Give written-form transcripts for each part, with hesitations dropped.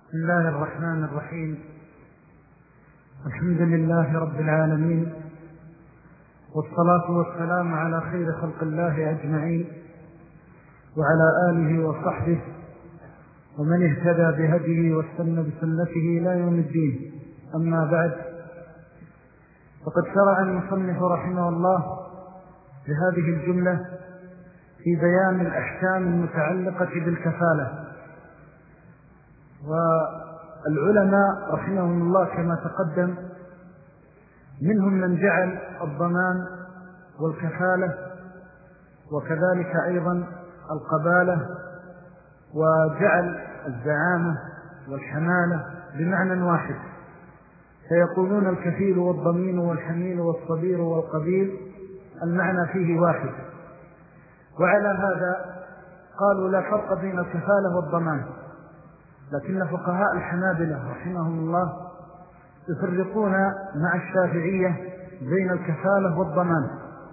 بسم الله الرحمن الرحيم. الحمد لله رب العالمين، والصلاة والسلام على خير خلق الله أجمعين، وعلى آله وصحبه ومن اهتدى بهديه واستنى بسنته إلى يوم الدين. أما بعد، فقد شرع المصنف رحمه الله بهذه الجملة في بيان الأحكام المتعلقة بالكفالة. والعلماء رحمهم الله كما تقدم منهم من جعل الضمان والكفالة وكذلك أيضا القبالة، وجعل الزعامة والحمالة بمعنى واحد، فيقولون الكفيل والضمين والحميل والصبير والقبيل المعنى فيه واحد. وعلى هذا قالوا لا فرق بين الكفالة والضمان، لكن فقهاء الحنابلة رحمهم الله يفرقون مع الشافعية بين الكفالة والضمان،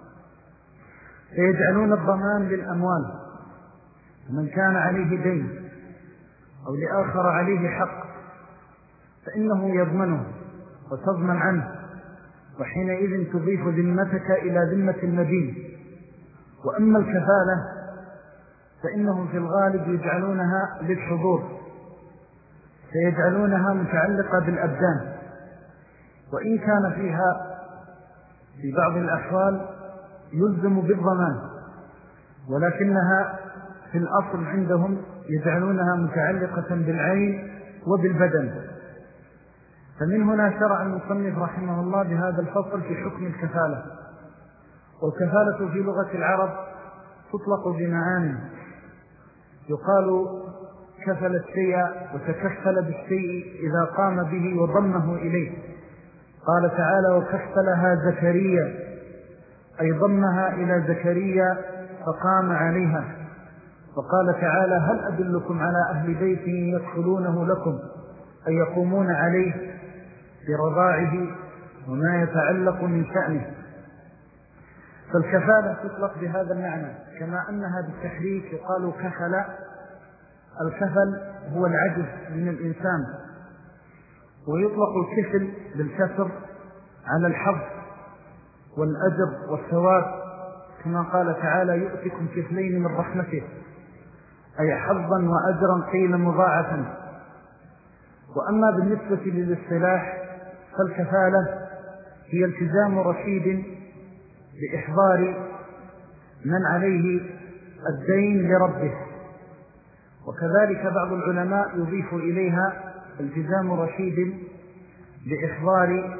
فيجعلون الضمان للأموال، من كان عليه دين أو لآخر عليه حق فإنه يضمنه وتضمن عنه، وحينئذ تضيف ذمتك إلى ذمة المدين. وأما الكفالة فإنهم في الغالب يجعلونها للحضور، فيجعلونها متعلقة بالأبدان، وإن كان فيها في بعض الأحوال يلزم بالضمان، ولكنها في الأصل عندهم يجعلونها متعلقة بالعين وبالبدن. فمن هنا شرع المصنف رحمه الله بهذا الفصل في حكم الكفالة. والكفالة في لغة العرب تطلق بمعاني، يقال كفل الشيء وتكفل بالشيء إذا قام به وضمه إليه. قال تعالى وكفلها زكريا، أي ضمها إلى زكريا فقام عليها. وقال تعالى هل أدلكم على أهل بيت يكفلونه لكم، أي يقومون عليه برضاعه وما يتعلق من شأنه. فالكفالة تطلق بهذا المعنى، كما أنها بالتحريك يقال كفل. الكفل هو العجز من الإنسان، ويطلق الكفل بالكسر على الحظ والأجر والثواب، كما قال تعالى يؤتكم كفلين من رحمته، أي حظا وأجرا قيل مضاعفا. وأما بالنسبة للاصطلاح فالكفالة هي التزام رشيد بإحضار من عليه الدين لربه. وكذلك بعض العلماء يضيف إليها التزام رشيد بإحضار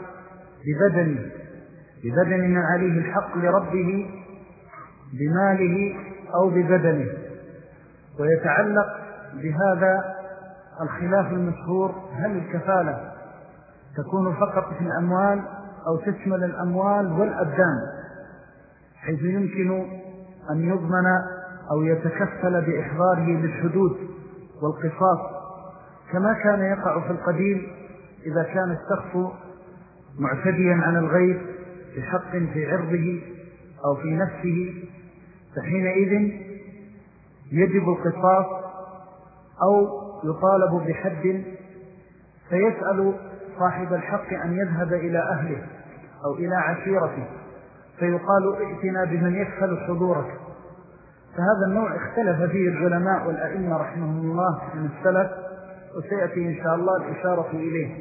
ببدن من عليه الحق لربه بماله أو ببدنه. ويتعلق بهذا الخلاف المشهور، هل الكفالة تكون فقط في الأموال أو تشمل الأموال والأبدان، حيث يمكن أن يضمن أو يتكفل بإحضاره للحدود والقصاص، كما كان يقع في القديم إذا كان الشخص معتديا على الغير بحق في عرضه أو في نفسه، فحينئذ يجب القصاص أو يطالب بحد، فيسأل صاحب الحق أن يذهب إلى أهله أو إلى عشيرته فيقال ائتنا بمن يكفل حضورك. فهذا النوع اختلف فيه العلماء والأئمة رحمهم الله من السلف، وسيأتي إن شاء الله الإشارة إليه.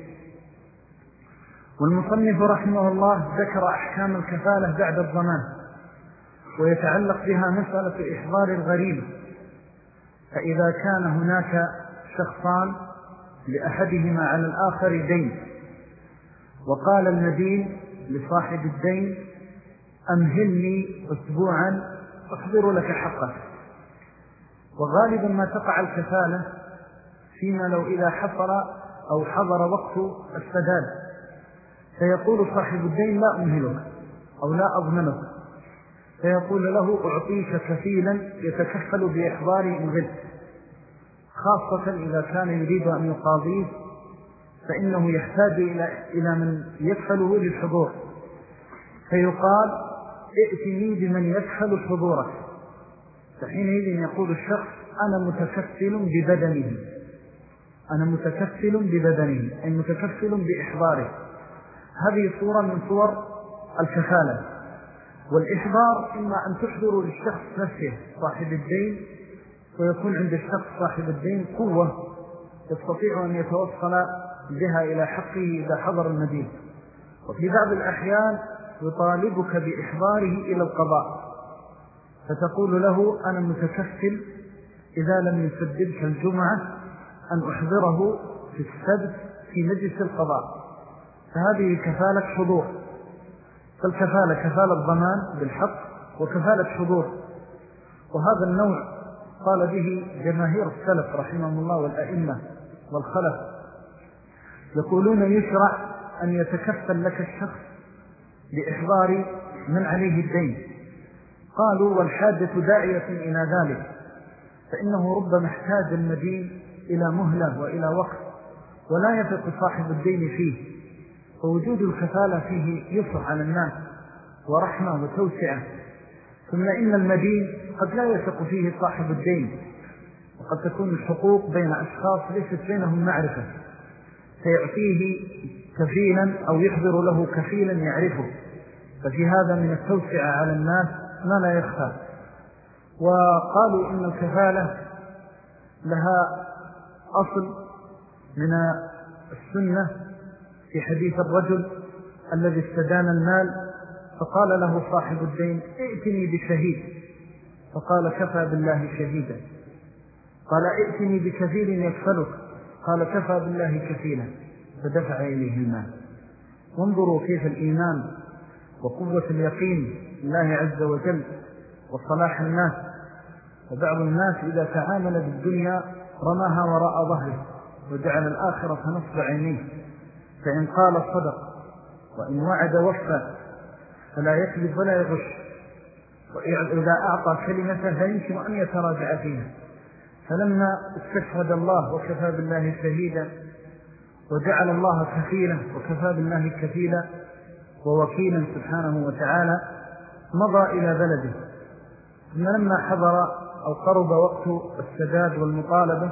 والمصنف رحمه الله ذكر أحكام الكفالة بعد الضمان، ويتعلق بها مسألة إحضار الغريم. فإذا كان هناك شخصان لأحدهما على الآخر دين، وقال المدين لصاحب الدين أمهلني أسبوعا أحضر لك حقك. وغالبا ما تقع الكفالة فيما لو إذا حصل أو حضر وقت السداد، فيقول صاحب الدين لا أمهلك أو لا أضمنك، فيقول له أعطيك كفيلا يتكفل بإحضار مغل، خاصة إذا كان يريد أن يقاضيه فإنه يحتاج إلى من يكفله للحضور، فيقال ائتني بمن يكفل حضورك. فحينئذ يقول الشخص أنا متكفل ببدنه أنا متكفل ببدنه، أي متكفل بإحضاره. هذه صورة من صور الكفالة. والإحضار إما أن تحضر للشخص نفسه صاحب الدين، ويكون عند الشخص صاحب الدين قوة يستطيع أن يتوصل بها إلى حقه إذا حضر المدين. وفي بعض الأحيان يطالبك بإحضاره إلى القضاء، فتقول له أنا متكفل إذا لم يسددك الجمعة أن أحضره في السبت في مجلس القضاء، فهذه كفالة حضور. فالكفالة كفالة ضمان بالحق وكفالة حضور، وهذا النوع قال به جماهير السلف رحمهم الله والأئمة والخلف، يقولون يشرع أن يتكفل لك الشخص بإحضار من عليه الدين. قالوا والحاجة داعية إلى ذلك، فإنه ربما احتاج المدين إلى مهلة وإلى وقت ولا يثق صاحب الدين فيه، فوجود الكفالة فيه يسر على الناس ورحمة وتوسعة. ثم إن المدين قد لا يثق فيه صاحب الدين، وقد تكون الحقوق بين أشخاص ليست بينهم معرفة، فيعطيه كفيلا أو يحضر له كفيلا يعرفه، ففي هذا من التوسعة على الناس ما لا يخفى. وقالوا إن الكفالة لها أصل من السنة في حديث الرجل الذي استدان المال فقال له صاحب الدين ائتني بشهيد، فقال كفى بالله شهيدا. قال ائتني بكفيل يكفلك، قال كفى بالله كفيلا، فدفع إليه المال. وانظروا كيف الإيمان وقوة اليقين الله عز وجل وصلاح الناس. وبعض الناس إذا تعامل بالدنيا رماها وراء ظهره وجعل الآخرة نصب عينيه، فإن قال صدق وإن وعد وفى فلا يكذب ولا يغش، وإذا أعطى كلمة فيمكن أن يتراجع فيها. فلما استشهد الله وكفى بالله شهيدا وجعل الله كفيلا وكفى بالله كفيلا ووكيلا سبحانه وتعالى مضى إلى بلده. ثم لما حضر أو قرب وقت السداد والمطالبة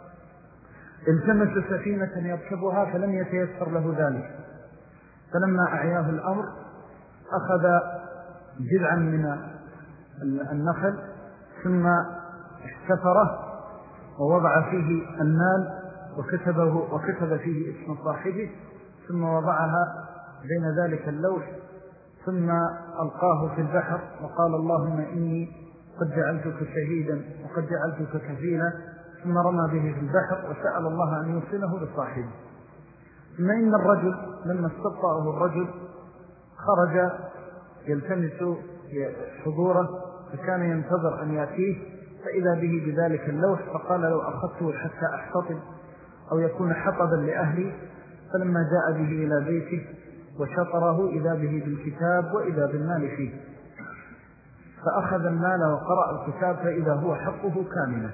التمس سفينة يركبها فلم يتيسر له ذلك، فلما أعياه الأمر أخذ جذعا من النخل ثم احتفره ووضع فيه المال وكتب فيه اسم صاحبه، ثم وضعها بين ذلك اللوح، ثم ألقاه في البحر وقال اللهم إني قد جعلتك شهيدا وقد جعلتك كفيلا، ثم رمى به في البحر وسأل الله أن يوصله لصاحبه. ثم إن الرجل لما استبطأه الرجل خرج يلتمس حضوره، فكان ينتظر أن يأتيه فإذا به بذلك اللوح، فقال لو أخذته حتى أحتطب أو يكون حطبا لأهلي. فلما جاء به إلى بيته وشطره إذا به بالكتاب وإذا بالمال فيه، فأخذ المال وقرأ الكتاب فإذا هو حقه كاملا.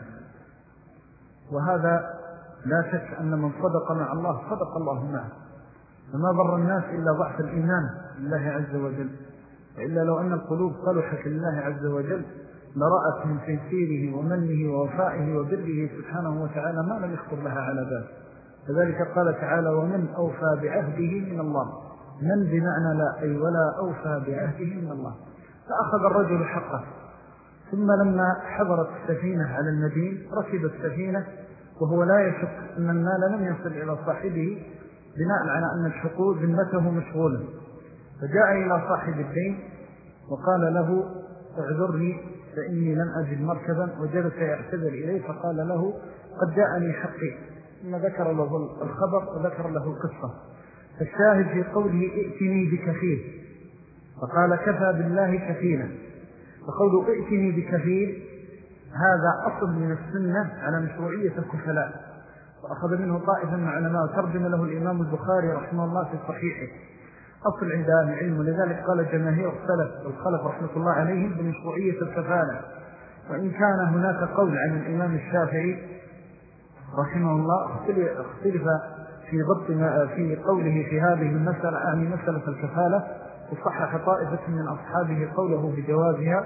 وهذا لا شك أن من صدق مع الله صدق الله معه، فما ضر الناس إلا ضعف الإيمان لله عز وجل، وإلا لو أن القلوب صلحت لله عز وجل لرأت من تيسيره ومنه ووفائه وبره سبحانه وتعالى ما لم يخطر لها على بال. فذلك قال تعالى ومن أوفى بعهده من الله، من بمعنى لا أي ولا أوفى بعهده من الله. فأخذ الرجل حقه. ثم لما حضرت السفينة على المدين ركب السفينة وهو لا يشك أن المال لم يصل إلى صاحبه بناء على أن الحقوق ذمته مشغولة، فجاء إلى صاحب الدين وقال له اعذرني فإني لم أجد مركبا، وجلس يعتذر إليه فقال له قد جاءني حقي، ثم ذكر له الخبر وذكر له القصة. فالشاهد في قوله ائتني بكفيل، فقال كفى بالله كفيلا. فقوله ائتني بكفيل هذا أصل من السنة على مشروعية الكفلاء، وأخذ منه طائفا من علماء وترجم له الإمام البخاري رحمه الله في صحيحه، أصل عند أهل العلم. ولذلك قال جماهير السلف والخلف رحمة الله عليهم بمشروعية الكفالة. وإن كان هناك قول عن الإمام الشافعي رحمه الله اختلف في ضبط في قوله في هذه المسألة، يعني مسألة الكفالة، وصحح طائفة من أصحابه قوله بجوازها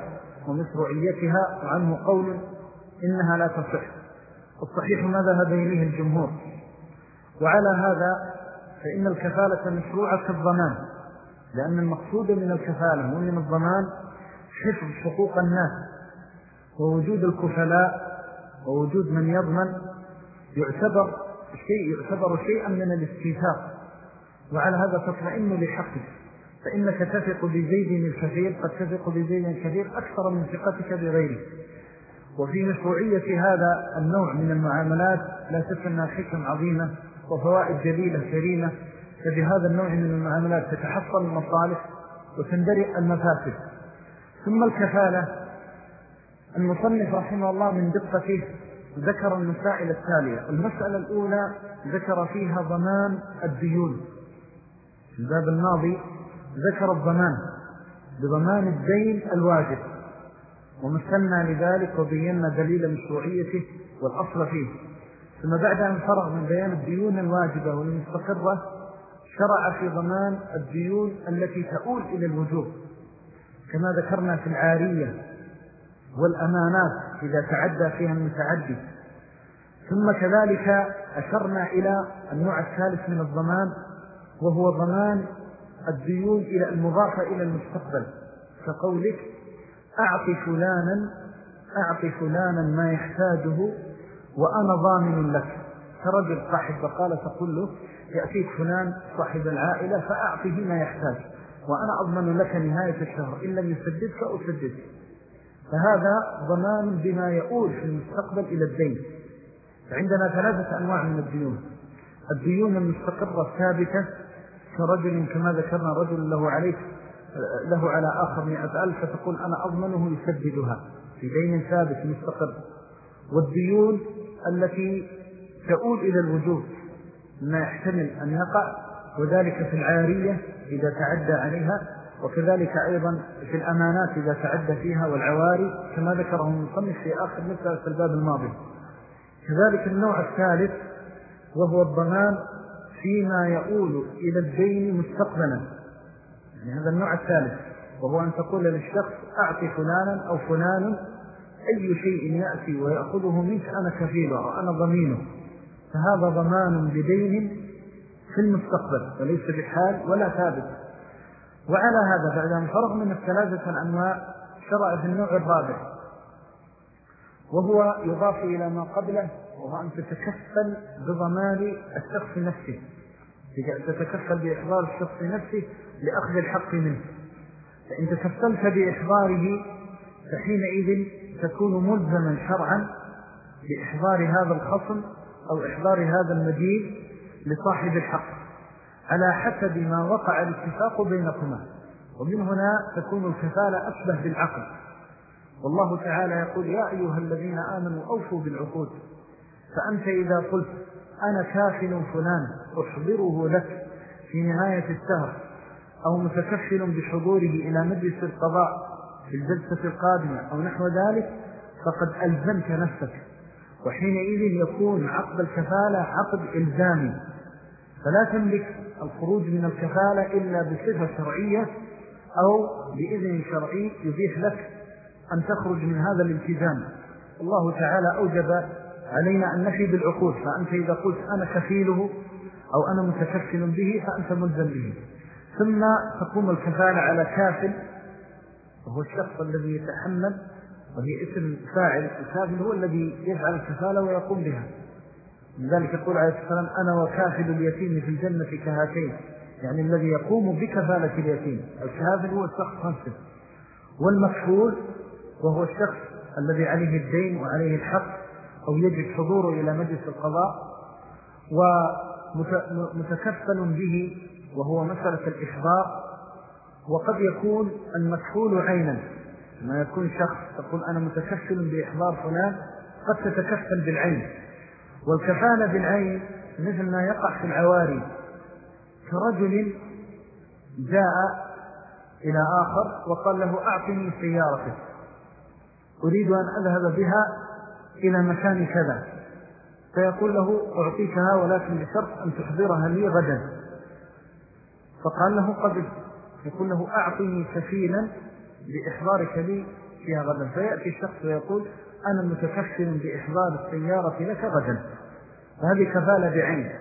ومشروعيتها، وعنه قول إنها لا تصح. الصحيح ما ذهب إليه الجمهور وعلى هذا فإن الكفالة مشروعة كالضمان، لأن المقصود من الكفالة ومن الضمان حفظ حقوق الناس، ووجود الكفلاء ووجود من يضمن يعتبر شيئا من الاستيثاق، وعلى هذا تطمئن لحقك، فإنك تثق بزيد الكثير قد تثق بزيد الكثير أكثر من ثقتك بغيره. وفي مشروعية هذا النوع من المعاملات لا تسمى حكم عظيمة وفوائد جليلة كريمة، فبهذا النوع من المعاملات تتحصل المصالح وتندرئ المفاسد. ثم الكفالة، المصنف رحمه الله من دقته ذكر المسائل التالية. المسألة الأولى ذكر فيها ضمان الديون، في الباب الماضي ذكر الضمان بضمان الدين الواجب ومثلنا لذلك وبينا دليل مشروعيته والأصل فيه. ثم بعد أن فرغ من بيان الديون الواجبة والمستقرة شرع في ضمان الديون التي تؤول إلى الوجوب، كما ذكرنا في العارية والأمانات إذا تعدى فيها المتعدي. ثم كذلك أشرنا إلى النوع الثالث من الضمان، وهو ضمان الديون إلى المضافة إلى المستقبل، كقولك أعطي فلانا ما يحتاجه وأنا ضامن لك. كرجل صاحب بقالة تقول له يأتيك فلان صاحب العائلة فأعطيه ما يحتاج وأنا أضمن لك نهاية الشهر، إن لم يسددك أسدد. فهذا ضمان بما يؤول في المستقبل إلى الدين. فعندنا ثلاثة أنواع من الديون: الديون المستقرة الثابتة كرجل كما ذكرنا رجل له على آخر 100,000 فتقول أنا أضمنه يسددها في دين ثابت مستقر. والديون التي تؤول إلى الوجوب ما يحتمل أن يقع، وذلك في العارية إذا تعدى عليها، وكذلك أيضا في الأمانات إذا تعدى فيها، والعواري كما ذكره المصنف في آخر مسألة في الباب الماضي. كذلك النوع الثالث وهو الضمان فيما يؤول إلى الدين مستقبلا، يعني هذا النوع الثالث، وهو أن تقول للشخص أعطي فلانا أو فلان أي شيء يأتي ويأخذه منك أنا كفيله وأنا ضمينه، فهذا ضمان بدين في المستقبل وليس بحال ولا ثابت. وعلى هذا بعد أن فرغ من الثلاثة الأنواع شرع في النوع الرابع، وهو يضاف إلى ما قبله، وهو أن تتكفل بضمان الشخص نفسه، تتكفل بإحضار الشخص نفسه لأخذ الحق منه. فإن تكفلت بإحضاره فحينئذ تكون ملزما شرعا بإحضار هذا الخصم أو إحضار هذا المدين لصاحب الحق على حسب ما وقع الاتفاق بينكما. ومن هنا تكون الكفالة أشبه بالعقد. والله تعالى يقول يا أيها الذين آمنوا أوفوا بالعقود. فأنت إذا قلت أنا كافل فلان أحضره لك في نهاية الشهر أو متكفل بحضوره إلى مجلس القضاء في الجلسة القادمة أو نحو ذلك، فقد ألزمت نفسك، وحينئذ يكون عقد الكفالة عقد إلزامي، فلا تملك الخروج من الكفالة إلا بصفة شرعية أو بإذن شرعي يبيح لك أن تخرج من هذا الالتزام. الله تعالى أوجب علينا أن نفي بالعقود، فأنت إذا قلت أنا كفيله أو أنا متكفل به فأنت ملزم به. ثم تقوم الكفالة على كافل، وهو الشخص الذي يتحمل، وهي اسم فاعل. الكافل هو الذي يفعل الكفالة ويقوم بها. لذلك يقول عليه السلام أنا وكافل اليتيم في الجنة كهاتين، يعني الذي يقوم بكفالة اليتيم. الكافل هو الشخص نفسه. والمكفول وهو الشخص الذي عليه الدين وعليه الحق أو يجب حضوره إلى مجلس القضاء، ومتكفل به وهو مسألة الإحضار. وقد يكون المكفول عينا، ما يكون شخص تقول أنا متكفل بإحضار فلان، قد تتكفل بالعين. والكفالة بالعين مثل ما يقع في العواري، كرجل جاء إلى آخر وقال له أعطني سيارتك أريد أن أذهب بها إلى مكان كذا، فيقول له أعطيكها ولكن بشرط أن تحضرها لي غدا، فقال له قبل، يقول له أعطني كفيلا بإحضارك لي فيها غدا، فيأتي الشخص ويقول أنا متكفل بإحضار السيارة لك غدا، فهذه كفالة بعين.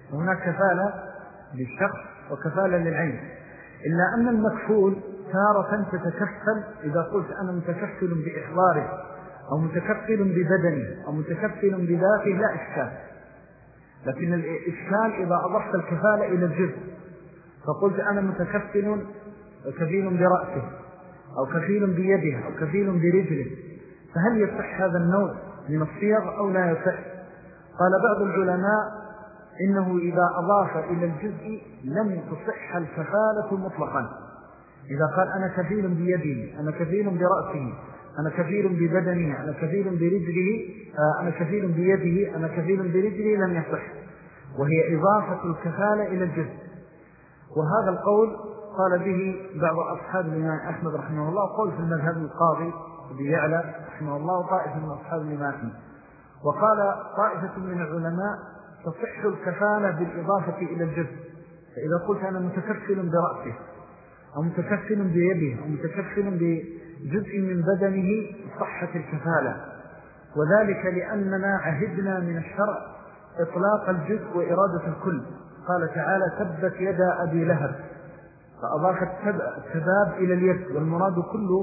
وهناك كفالة للشخص وكفالة للعين، إلا أن المكفول تارة تتكفل إذا قلت أنا متكفل بإحضاره أو متكفل ببدنه أو متكفل بذاته لا إشكال. لكن الإشكال إذا أضفت الكفالة إلى الجزء فقلت أنا متكفل كفيل برأسه أو كفيل بيده أو كفيل برجله، فهل يصح هذا النوع من الصيغ أو لا يصح؟ قال بعض العلماء إنه إذا أضاف إلى الجزء لم تصح الكفالة مطلقا. إذا قال أنا كفيل بيده، أنا كفيل برأسه، أنا كفيل ببدنه، أنا كفيل برجله، أنا كفيل بيده، أنا كفيل برجله، لم يصح، وهي إضافة الكفالة إلى الجزء. وهذا القول قال به بعض أصحاب الإمام أحمد رحمه الله، قول في المذهب القاضي أبي يعلى رحمه الله وطائفة من أصحاب الإمام أحمد. وقال طائفة من العلماء تصح الكفالة بالإضافة إلى الجزء، فإذا قلت أنا متكفل برأسه أو متكفل بيده أو متكفل بجزء من بدنه صحت الكفالة، وذلك لأننا عهدنا من الشرع إطلاق الجزء وإرادة الكل. قال تعالى تبت يدا أبي لهب، فأضاف التباب إلى اليد والمراد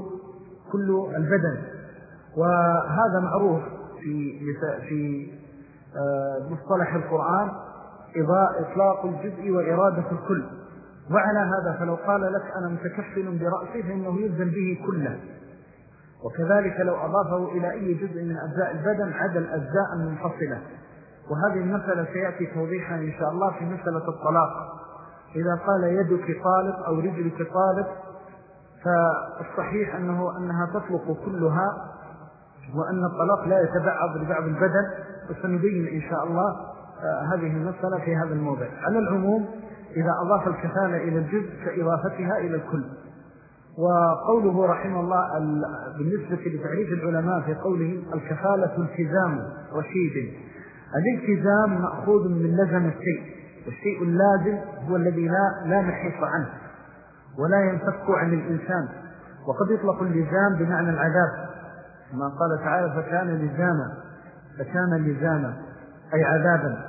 كل البدن. وهذا معروف في مصطلح القرآن إطلاق الجزء وإرادة الكل. وعلى هذا فلو قال لك أنا متكفل برأسه فإنه يلزم به كله، وكذلك لو أضافه إلى أي جزء من أجزاء البدن عدا الأجزاء المنفصلة. وهذه المسألة سيأتي توضيحها إن شاء الله في مسألة الطلاق. إذا قال يدك طالق أو رجلك طالق فالصحيح أنها تطلق كلها، وأن الطلاق لا يتبعض لبعض البدن، وسنبين إن شاء الله هذه المسألة في هذا الموضع. على العموم إذا أضاف الكفالة إلى الجزء كإضافتها إلى الكل. وقوله رحمه الله بالنسبة لتعريف العلماء في قوله الكفالة التزام رشيد، الالتزام مأخوذ من لزم الشيء، والشيء اللازم هو الذي لا نحيط عنه ولا ينفك عن الإنسان. وقد يطلق اللزام بمعنى العذاب، كما قال تعالى فكان لزاما أي عذابا.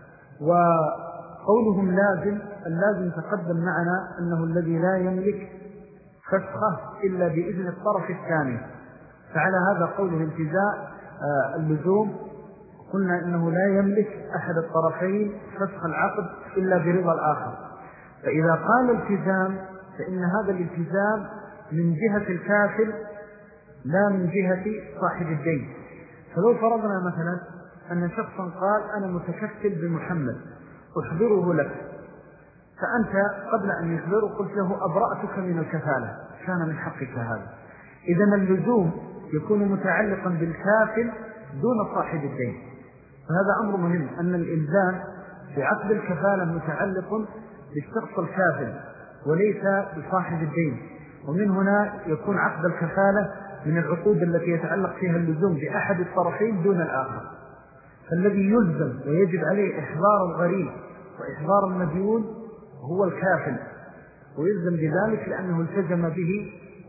وقولهم لازم، اللازم تقدم معنا أنه الذي لا يملك فسخه إلا بإذن الطرف الثاني، فعلى هذا قوله التزاء اللزوم قلنا إنه لا يملك أحد الطرفين فسخ العقد إلا برضا الآخر. فإذا قال التزام فإن هذا الالتزام من جهة الكافل لا من جهة صاحب الدين. فلو فرضنا مثلا أن شخصا قال أنا متكفل بمحمد أحضره لك، فأنت قبل أن يخبره قلت له أبرأتك من الكفالة، كان من حقك هذا. إذن اللزوم يكون متعلقا بالكافل دون صاحب الدين. فهذا أمر مهم، أن الإلزام بعقد الكفالة متعلق بالشخص الكافل وليس بصاحب الدين. ومن هنا يكون عقد الكفالة من العقود التي يتعلق فيها اللزوم بأحد الطرفين دون الآخر. فالذي يلزم ويجب عليه إحضار الغريب وإحضار المديون هو الكافل، ويلزم بذلك لأنه التزم به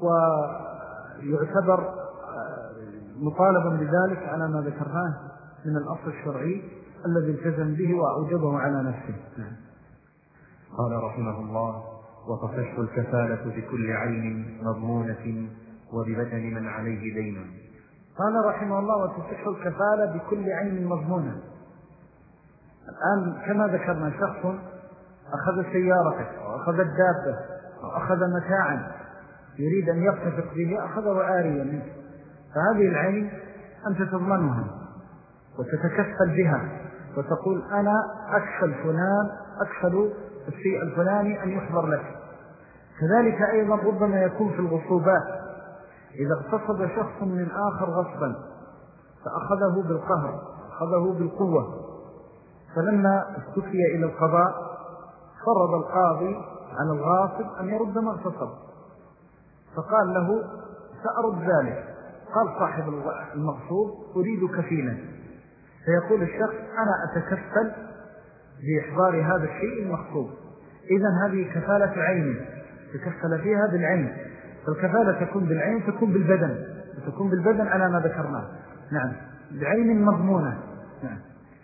ويعتبر مطالبا بذلك على ما ذكرناه من الأصل الشرعي الذي التزم به وأوجبه على نفسه. قال رحمه الله وتصح الكفالة بكل عين مضمونة وببدن من عليه دين. قال رحمه الله وتصح الكفالة بكل عين مضمونة. الآن كما ذكرنا شخص أخذ سيارتك أو أخذ الدابة أو أخذ متاعا يريد أن يرتفق به، أخذه عاريا منه، فهذه العين أنت تضمنها وتتكفل بها وتقول أنا أكفل فلان، أكفل الشيء الفلاني أن يحضر لك. كذلك أيضا ربما يكون في الغصوبات، إذا اغتصب شخص من آخر غصبا فأخذه بالقهر، أخذه بالقوة، فلما استفي إلى القضاء فرض القاضي على الغاصب أن يرد ما اغتصب، فقال له سأرد ذلك. قال صاحب المغصوب أريد كفيلا، فيقول الشخص أنا أتكفل بإحضار هذا الشيء المغصوب. إذن هذه كفالة عين تكفل فيها بالعين، فالكفالة تكون بالعين تكون بالبدن، وتكون بالبدن على ما ذكرناه. نعم، بعين مضمونة. نعم.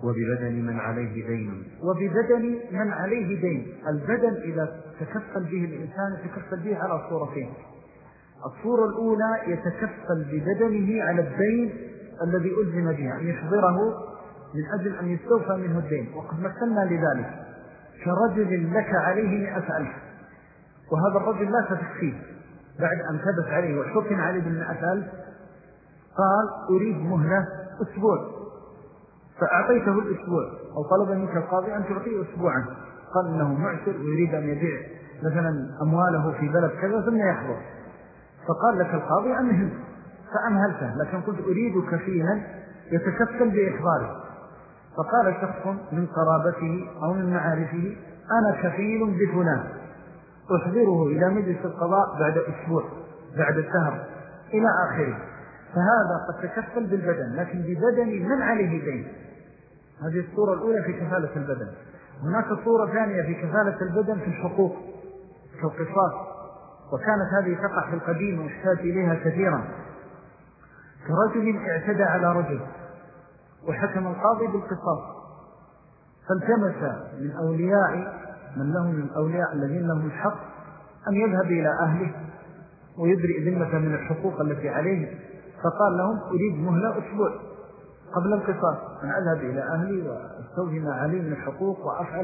وببدن من عليه دين. وببدن من عليه دين. البدن إذا تكفل به الإنسان يتكفل به على صورتين. الصورة الأولى يتكفل ببدنه على الدين الذي ألزم به، أن يحضره من أجل أن يستوفى منه الدين، وقد مثلنا لذلك كرجل لك عليه 100,000، وهذا الرجل لا تكفيه بعد أن ثبت عليه وحكم عليه ب100,000، قال أريد مهلة أسبوع، فأعطيته الأسبوع، أو طلب منك القاضي أن تعطيه أسبوعا، قال إنه معسر ويريد أن يبيع مثلا أمواله في بلد كذا ثم يحضر، فقال لك القاضي أمهل، فأمهلته، لكن قلت أريد كفيلا يتكفل بإحضاره، فقال شخص من قرابته أو من معارفه أنا كفيل بفلان أحضره إلى مجلس القضاء بعد أسبوع بعد الشهر إلى آخره، فهذا قد تكفل بالبدن لكن ببدن من عليه دين. هذه الصورة الأولى في كفالة البدن. هناك صورة ثانية في كفالة البدن في الحقوق كالقصاص، وكانت هذه تقع في القديم ويحتاج إليها كثيرا، كرجل اعتدى على رجل وحكم القاضي بالقصاص، فالتمس من أولياء من لهم من أولياء الذين لهم الحق أن يذهب إلى أهله ويدرئ ذمة من الحقوق التي عليه، فقال لهم أريد مهلة أسبوع قبل القصاص أن أذهب إلى أهلي وأستوفي ما عليه من الحقوق وأفعل.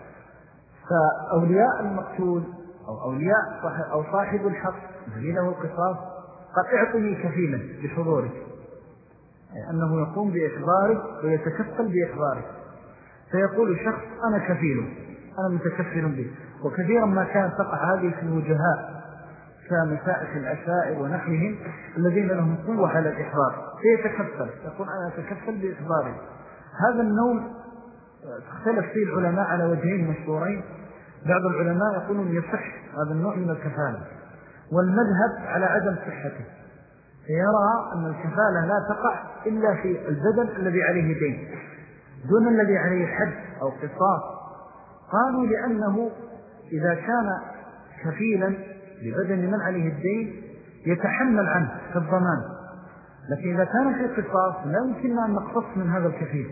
فأولياء المقتول أو أولياء أو صاحب الحق الذي له القصاص قد اعطني كفيلا بحضورك، يعني أنه يقوم بإحضارك ويتكفل بإحضارك، فيقول الشخص أنا كفيل، أنا متكفل به. وكثيرا ما كانت تقع هذه في الوجهاء كمسائح العشائر ونحوهم الذين لهم قوة على الإحضار، فيتكفل يقول أنا أتكفل بإحضاري. هذا النوع تختلف فيه العلماء على وجهين مشهورين، بعض العلماء يقولون يصح هذا النوع من الكفالة، والمذهب على عدم صحته، فيرى أن الكفالة لا تقع إلا في البدن الذي عليه دين دون الذي عليه حد أو قصاص. قالوا لأنه إذا كان كفيلا ببدن من عليه الدين يتحمل عنه كالضمان، لكن إذا كان في قصاص لا يمكن أن نقتص من هذا الكفيل.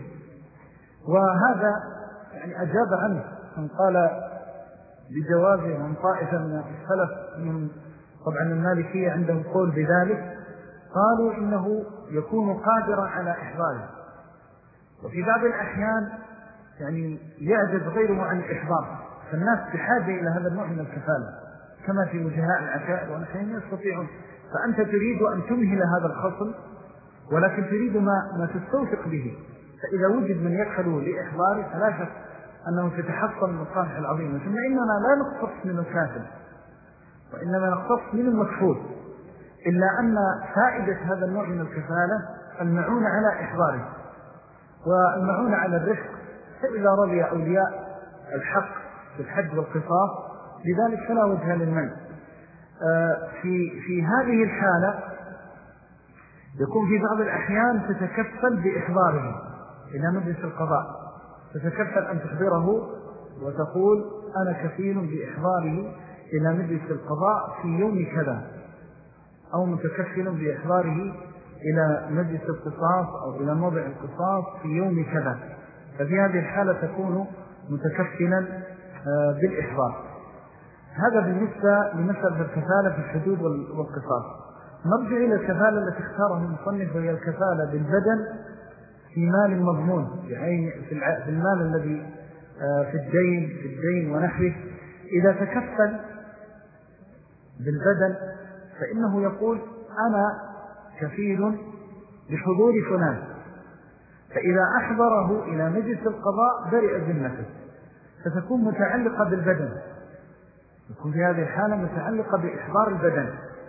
وهذا يعني أجاب عنه من قال بجوازه من طائفة من السلف، من طبعا المالكية عندهم قول بذلك، قالوا إنه يكون قادرا على إحضاره، وفي بعض الأحيان يعني يعجز غيره عن الإحضار، فالناس بحاجة إلى هذا النوع من الكفالة كما في وجهاء العشائر ونحن يستطيعون. فأنت تريد أن تمهل هذا الخصم ولكن تريد ما تستوثق به، فإذا وجد من يكفله لإحضاره فلا شك أنه تتحصل المصالح العظيمة. ثم إننا لا نقتص من الكافل وإنما نقتص من المكفول، إلا أن فائدة هذا النوع من الكفالة المعون على إحضاره والمعون على الرفق، فإذا رضي أولياء الحق بالحد والقصاص لذلك فلا وجه للمنع. في هذه الحالة يكون في بعض الأحيان تتكفل بإحضاره إلى مجلس القضاء، تتكفل أن تحضره وتقول أنا كفيل بإحضاره إلى مجلس القضاء في يوم كذا، أو متكفل بإحضاره إلى مجلس القصاص أو إلى موضع القصاص في يوم كذا، ففي هذه الحالة تكون متكفلا بالإحضار. هذا بالنسبة لمسألة الكفالة في الحدود والقصاص. نرجع إلى الكفالة التي اختارها المصنف، وهي الكفالة بالبدن في مال مضمون، يعني في المال الذي في الدين ونحوه. إذا تكفل بالبدن فإنه يقول أنا كفيل بحضور فلان، فإذا أحضره إلى مجلس القضاء برئ ذمته، فتكون متعلقة بالبدن، يكون في هذه الحالة متعلقة بإحضار البدن،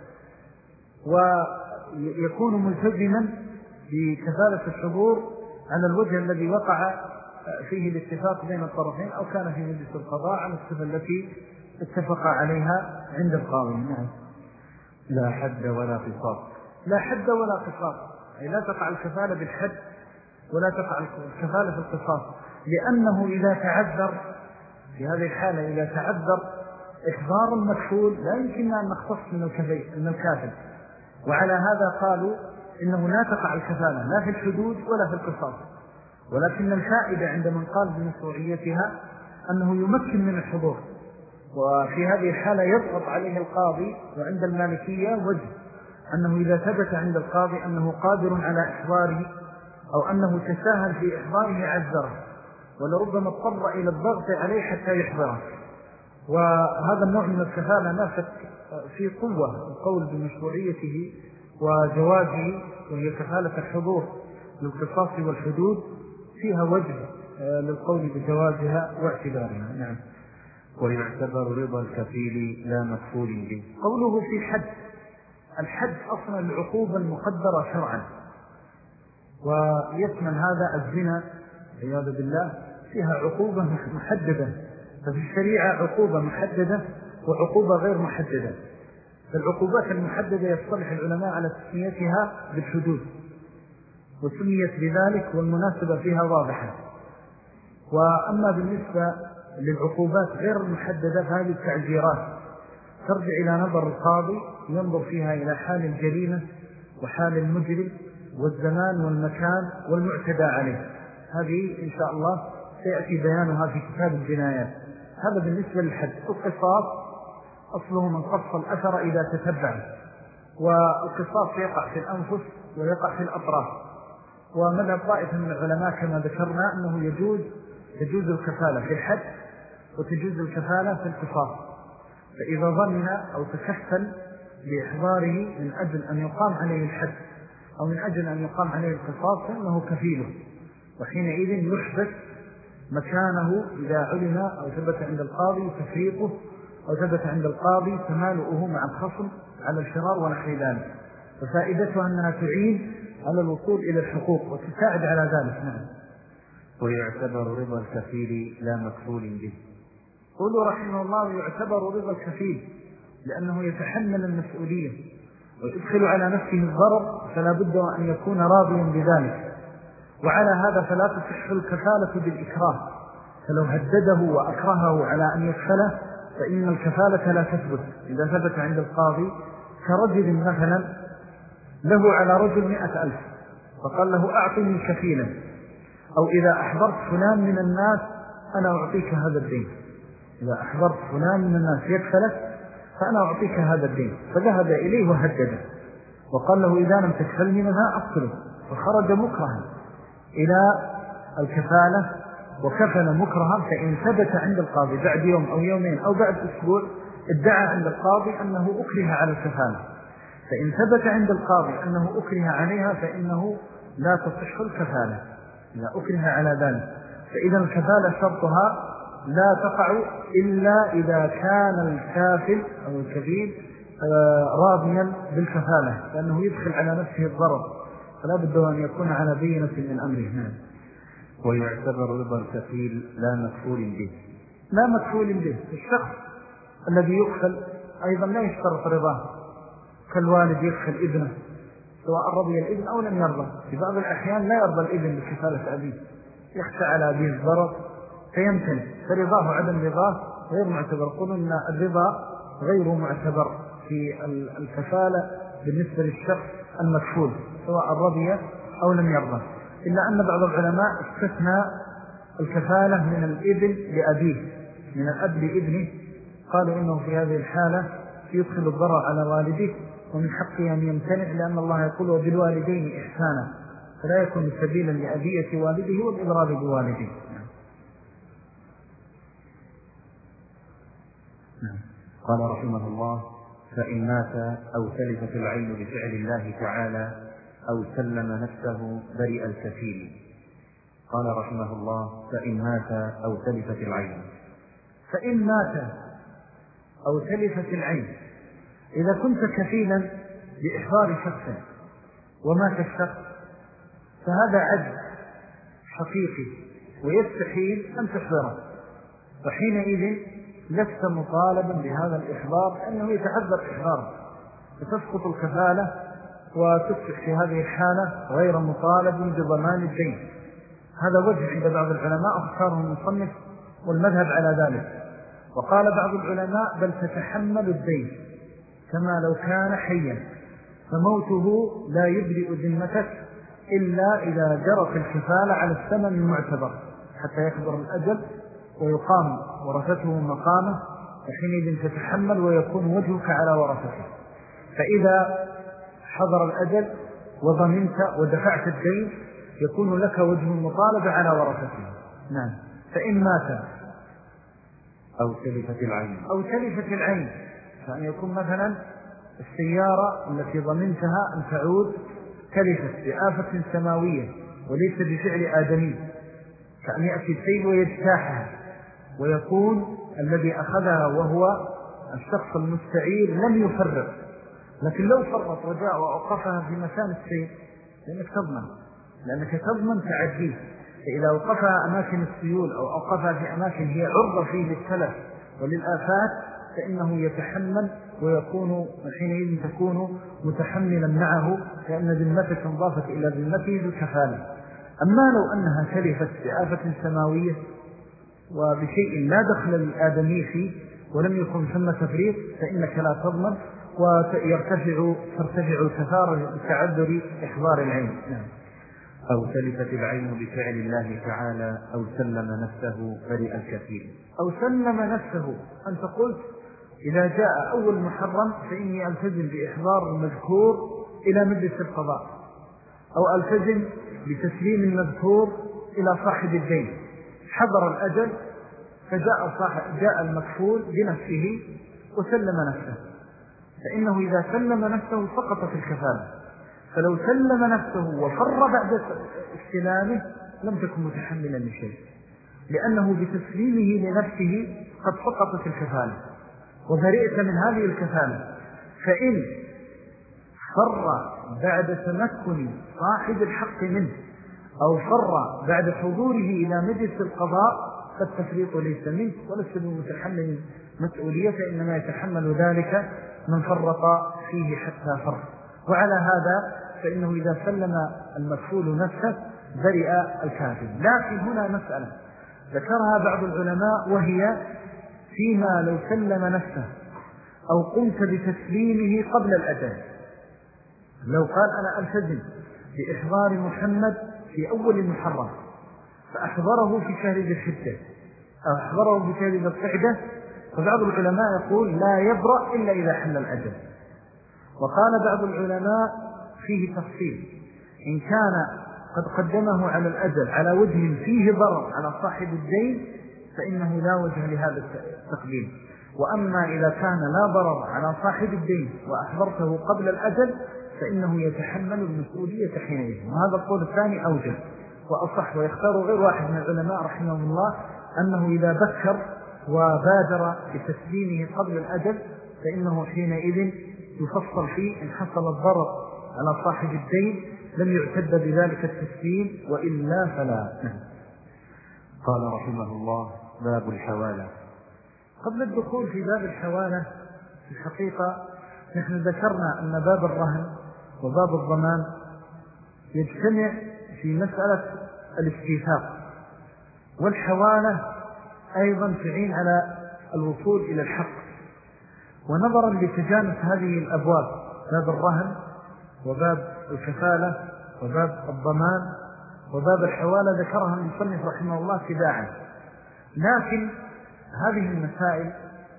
ويكون ملتزما بكفالة الحضور على الوجه الذي وقع فيه الاتفاق بين الطرفين، أو كان في مجلس القضاء على الصفة التي اتفق عليها عند القاضي. نعم. لا حد ولا قصاص. لا حد ولا قصاص، أي لا تقع الكفالة بالحد ولا تقع الكفالة في القصاص، لأنه إذا تعذر في هذه الحالة، إذا تعذر إحضار المكفول لا يمكن أن نختص من الكافل، وعلى هذا قالوا إنه لا تقع الكفالة لا في الحدود ولا في القصاص. ولكن الفائدة عند من قال بمشروعيتها أنه يمكن من الحضور، وفي هذه الحالة يضغط عليه القاضي. وعند المالكية وجه أنه إذا ثبت عند القاضي أنه قادر على إحضاره أو أنه تساهل في إحضاره عذره، ولربما اضطر إلى الضغط عليه حتى يحضره. وهذا النوع من الكفالة نافت في قوة القول بمشروعيته وجوازه، وهي كفالة الحضور للقصاص والحدود، فيها وجه للقول بجوازها واعتبارها. نعم. ويعتبر رضا الكفيل لا مكفول به. قوله في حد، الحد أصلا العقوبة المقدرة شرعا، ويشمل هذا الزنا عياذ بالله، فيها عقوبة محددة. ففي الشريعة عقوبة محددة وعقوبة غير محددة. فالعقوبات المحددة يصطلح العلماء على تسميتها بالحدود، وسميت بذلك والمناسبة فيها واضحة. وأما بالنسبة للعقوبات غير المحددة فهذه التعزيرات ترجع إلى نظر القاضي، ينظر فيها إلى حال الجريمة وحال المجرم والزمان والمكان والمعتدى عليه. هذه إن شاء الله سيأتي بيانها في كتاب الجنايات. هذا بالنسبة للحد. القصاص أصله من قص الأثر إذا تتبع، والقصاص يقع في الأنفس ويقع في الأطراف. ومذهب طائفة من العلماء كما ذكرنا أنه تجوز الكفالة في الحد وتجوز الكفالة في القصاص. فإذا ظن أو تكفل بإحضاره من أجل أن يقام عليه الحد أو من أجل أن يقام عليه القصاص فإنه كفيله، وحينئذ يحبس مكانه إذا علم أو ثبت عند القاضي تفريقه أو ثبت عند القاضي تمالؤه مع الخصم على الفرار ونحو ذلك. ففائدتها أنها تعين على الوصول إلى الحقوق وتساعد على ذلك. نعم. ويعتبر رضا الكفيل لا مكفول به. قولوا رحمه الله يعتبر رضا الكفيل لأنه يتحمل المسؤولية ويدخل على نفسه الضرر، فلا بد أن يكون راضيا بذلك. وعلى هذا فلا تصح الكفالة بالإكراه، فلو هدده وأكرهه على أن يكفله فإن الكفالة لا تثبت. إذا ثبت عند القاضي كرجل مثلا له على رجل 100,000 فقال له أعطني كفيلا، أو إذا أحضرت فلان من الناس أنا أعطيك هذا الدين، إذا أحضرت فلان من الناس يكفلك فأنا أعطيك هذا الدين، فذهب إليه وهدده وقال له إذا لم تكفلني منها أقتله، فخرج مكرها إلى الكفالة وكفل مكرها. فإن ثبت عند القاضي بعد يوم أو يومين أو بعد أسبوع ادعى عند القاضي أنه أكره على الكفالة، فإن ثبت عند القاضي أنه أكره عليها فإنه لا تصح الكفالة إذا أكره على ذلك. فإذا الكفالة شرطها لا تقع إلا إذا كان الكافل أو الكفيل راضيا بالكفالة، لأنه يدخل على نفسه الضرر، فلا بد أن يكون على بينة من أمره. ويعتبر رضا الكفيل لا مكفول به. لا مكفول به. الشخص الذي يكفل أيضا لا يشترط رضاه، كالوالد يكفل ابنه سواء رضي الابن أو لم يرضى. في بعض الأحيان لا يرضى الابن بكفالة أبيه، يخشى على أبيه الضرر فيمتنع، فرضاه عدم رضاه غير معتبر. قلنا أن الرضا غير معتبر في الكفالة بالنسبة للشخص المكفول سواء رضي أو لم يرضى، إلا أن بعض العلماء استثنى الكفالة من الابن لأبيه، من الأب لابنه، قالوا إنه في هذه الحالة يدخل الضرر على والده ومن حقه أن يمتنع، لأن الله يقول وبالوالدين إحسانا، فلا يكون سبيلا لأذية والده والإضرار بوالده. قال رحمه الله: فإن مات أو تلفت العين بفعل الله تعالى أو سلم نفسه برئ الكفيل. قال رحمه الله: فإن مات أو تلفت العين. فإن مات أو تلفت العين، إذا كنت كفيلا بإحضار شخص ومات الشخص فهذا عجز حقيقي ويستحيل أن تحضره، فحينئذ لست مطالبا بهذا الإحضار لأنه يتعذر إحضاره، فتسقط الكفالة وتصبح في هذه الحالة غير مطالب بضمان الدين. هذا وجه عند بعض العلماء اختاره المصنف والمذهب على ذلك. وقال بعض العلماء بل تتحمل الدين كما لو كان حيا، فموته لا يبرئ ذمتك إلا إذا جرت الكفالة على الثمن المعتبر حتى يحضر الأجل ويقام ورثته مقامه، وحينئذ تتحمل ويكون وجهك على ورثته. فإذا حضر الأجل وضمنت ودفعت الدين يكون لك وجه المطالبة على ورثته. نعم. فإن مات أو تلفت العين، فأن يكون مثلا السيارة التي ضمنتها أن تعود تلفت بآفة سماوية وليس بفعل آدمي، فأن يأتي السيل ويجتاحها، ويكون الذي أخذها وهو الشخص المستعير لم يفرق، لكن لو فرط وجاء وأوقفها في مكان السيل لأنك تضمن تعديه. فإذا أوقفها أماكن السيول أو أوقفها في أماكن هي عرضة فيه للتلف وللآفات فإنه يتحمل ويكون حينئذ تكون متحملا معه، لأن ذمتك انضافت إلى ذمته بالكفالة. أما لو أنها تلفت بآفة سماوية وبشيء لا دخل للآدمي فيه ولم يكن ثم تفريط فإنك لا تضمن، وترتفع الكفارة بتعذر إحضار العين. أو تلفت العين بفعل الله تعالى أو سلم نفسه برئ الكفيل. أو سلم نفسه، أنت قلت إذا جاء أول محرم فإني ألتزم بإحضار المذكور إلى مجلس القضاء، أو ألتزم بتسليم المذكور إلى صاحب الدين. حضر الأجل فجاء المكفول بنفسه وسلم نفسه، فإنه إذا سلم نفسه سقطت الكفالة. فلو سلم نفسه وفر بعد استلامه لم تكن متحملا لشيء، لأنه بتسليمه لنفسه قد سقطت الكفالة وبرئت من هذه الكفالة. فإن فر بعد تمكن صاحب الحق منه أو فر بعد حضوره إلى مجلس القضاء فالتفريط ليس منه ولست بمتحمل مسؤولية، إنما يتحمل ذلك من فرط فيه حتى فر. وعلى هذا فإنه إذا سلم المكفول نفسه برئ الكافر. لكن هنا مسألة ذكرها بعض العلماء، وهي فيما لو سلم نفسه أو قمت بتسليمه قبل الأجل. لو قال أنا ألتزم بإحضار محمد في أول المحرم فأحضره في شهر ذي الحجة أو أحضره في شهر ذي القعدة، فبعض العلماء يقول لا يبرأ إلا إذا حل الأجل. وقال بعض العلماء فيه تفصيل، إن كان قد قدمه على الأجل على وجه فيه ضرر على صاحب الدين فإنه لا وجه لهذا التقديم. وأما إذا كان لا ضرر على صاحب الدين وأحضرته قبل الأجل فإنه يتحمل المسؤولية حينئذ. وهذا القول الثاني أوجه وأصح، ويختار غير واحد من العلماء رحمه الله أنه إذا بكر وبادر بتسليمه قبل الأجل فإنه حينئذ يفصل فيه إن حصل الضرر على صاحب الدين لم يعتد بذلك التسليم، وإلا فلا. قال رحمه الله: باب الحوالة. قبل الدخول في باب الحوالة في الحقيقة نحن ذكرنا أن باب الرهن وباب الضمان يجتمع في مسألة الاستيثاق، والحوالة أيضا تعين على الوصول إلى الحق. ونظرا لتجانس هذه الأبواب، باب الرهن وباب الكفالة وباب الضمان وباب الحوالة، ذكرها المصنف رحمه الله تباعا. لكن هذه المسائل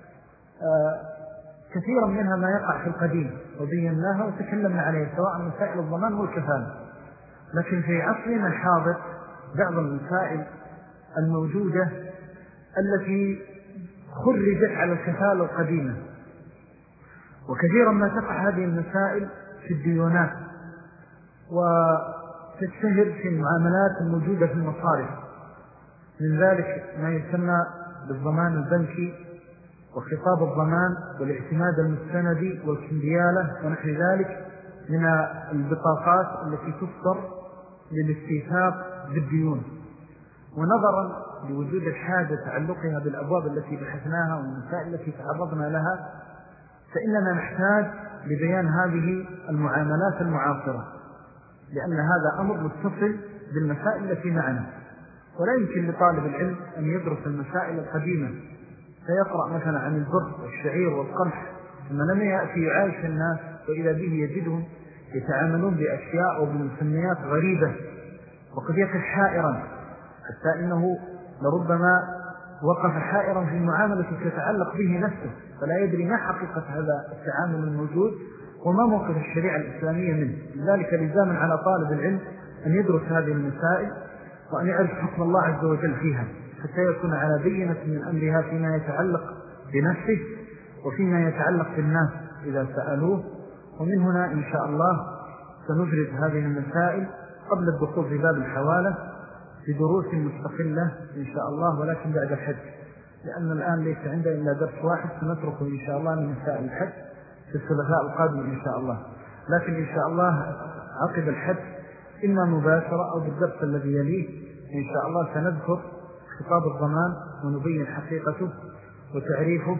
كثيرا منها ما يقع في القديم وبيناها وتكلمنا عليه، سواء مسائل الضمان والكفالة. لكن في عصرنا الحاضر بعض المسائل الموجودة التي خرجت على الكفالة القديمة، وكثيرا ما تقع هذه المسائل في الديونات وتشتهر في المعاملات الموجودة في المصارف. من ذلك ما يسمى بالضمان البنكي وخطاب الضمان والاعتماد المستندي والكمبيالة ونحو ذلك من البطاقات التي تصدر للاستيثاق بالديون. ونظرا لوجود الحاجة تعلقها بالأبواب التي بحثناها والمسائل التي تعرضنا لها فإننا نحتاج لبيان هذه المعاملات المعاصرة، لأن هذا أمر متصل بالمسائل التي معنا. ولا يمكن لطالب العلم أن يدرس المسائل القديمة فيقرأ مثلا عن البر والشعير والقمح ثم لم يأتي يعايش الناس وإذا به يجدهم يتعاملون بأشياء أو بمسميات غريبة، وقد يقف حائرا حتى إنه لربما وقف حائرا في معاملة تتعلق به نفسه، فلا يدري ما حقيقة هذا التعامل الموجود وما موقف الشريعة الإسلامية منه. لذلك لزاما على طالب العلم أن يدرس هذه المسائل وأن يعرف حكم الله عز وجل فيها، حتى يكون على بينة من أمرها فيما يتعلق بنفسه وفيما يتعلق بالناس إذا سألوه. ومن هنا إن شاء الله سنفرد هذه المسائل قبل الدخول في باب الحوالة بدروس مستقلة إن شاء الله، ولكن بعد الحج، لأن الآن ليس عندنا إلا درس واحد سنتركه إن شاء الله من مسائل الحج في الثلاثاء القادم إن شاء الله. لكن إن شاء الله عقب الحج إما مباشرة أو بالدرس الذي يليه إن شاء الله سنذكر خطاب الضمان ونبين حقيقته وتعريفه،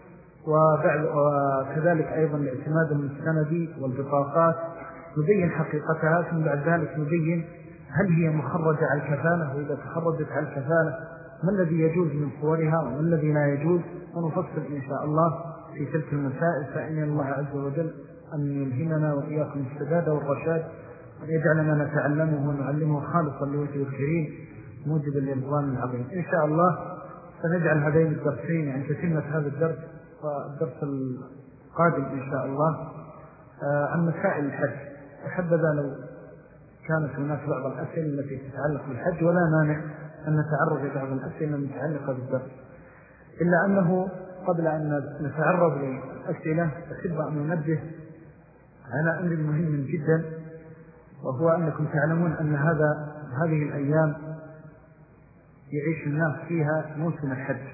وكذلك أيضا الاعتماد المستندي والبطاقات نبين حقيقتها، ثم بعد ذلك نبين هل هي مخرجة على الكفالة، وإذا تخرجت على الكفالة ما الذي يجوز من صورها وما الذي لا يجوز، ونفصل إن شاء الله في تلك المسائل. فإن الله عز وجل أن يلهمنا وإياكم السداد والرشاد، وأن يجعلنا نتعلمه ونعلمه خالصا لوجهه الكريم موجبا للرضوان العظيم. إن شاء الله سنجعل هذين الدرسين عن تتمة هذا الدرس والدرس القادم إن شاء الله عن مسائل الحج، وحبذا لو كانت هناك بعض الأسئلة التي تتعلق بالحج ولا مانع أن نتعرض لبعض الأسئلة المتعلقة بالدرس، إلا أنه قبل أن نتعرض للأسئلة أحب أن ننبه على أمر مهم جدا، وهو أنكم تعلمون أن هذه الأيام يعيش الناس فيها موسم الحج،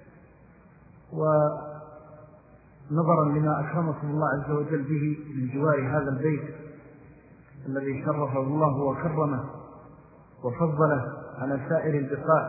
ونظرا لما أكرمكم الله عز وجل به من جوار هذا البيت الذي شرفه الله وكرمه وفضله على سائر البقاع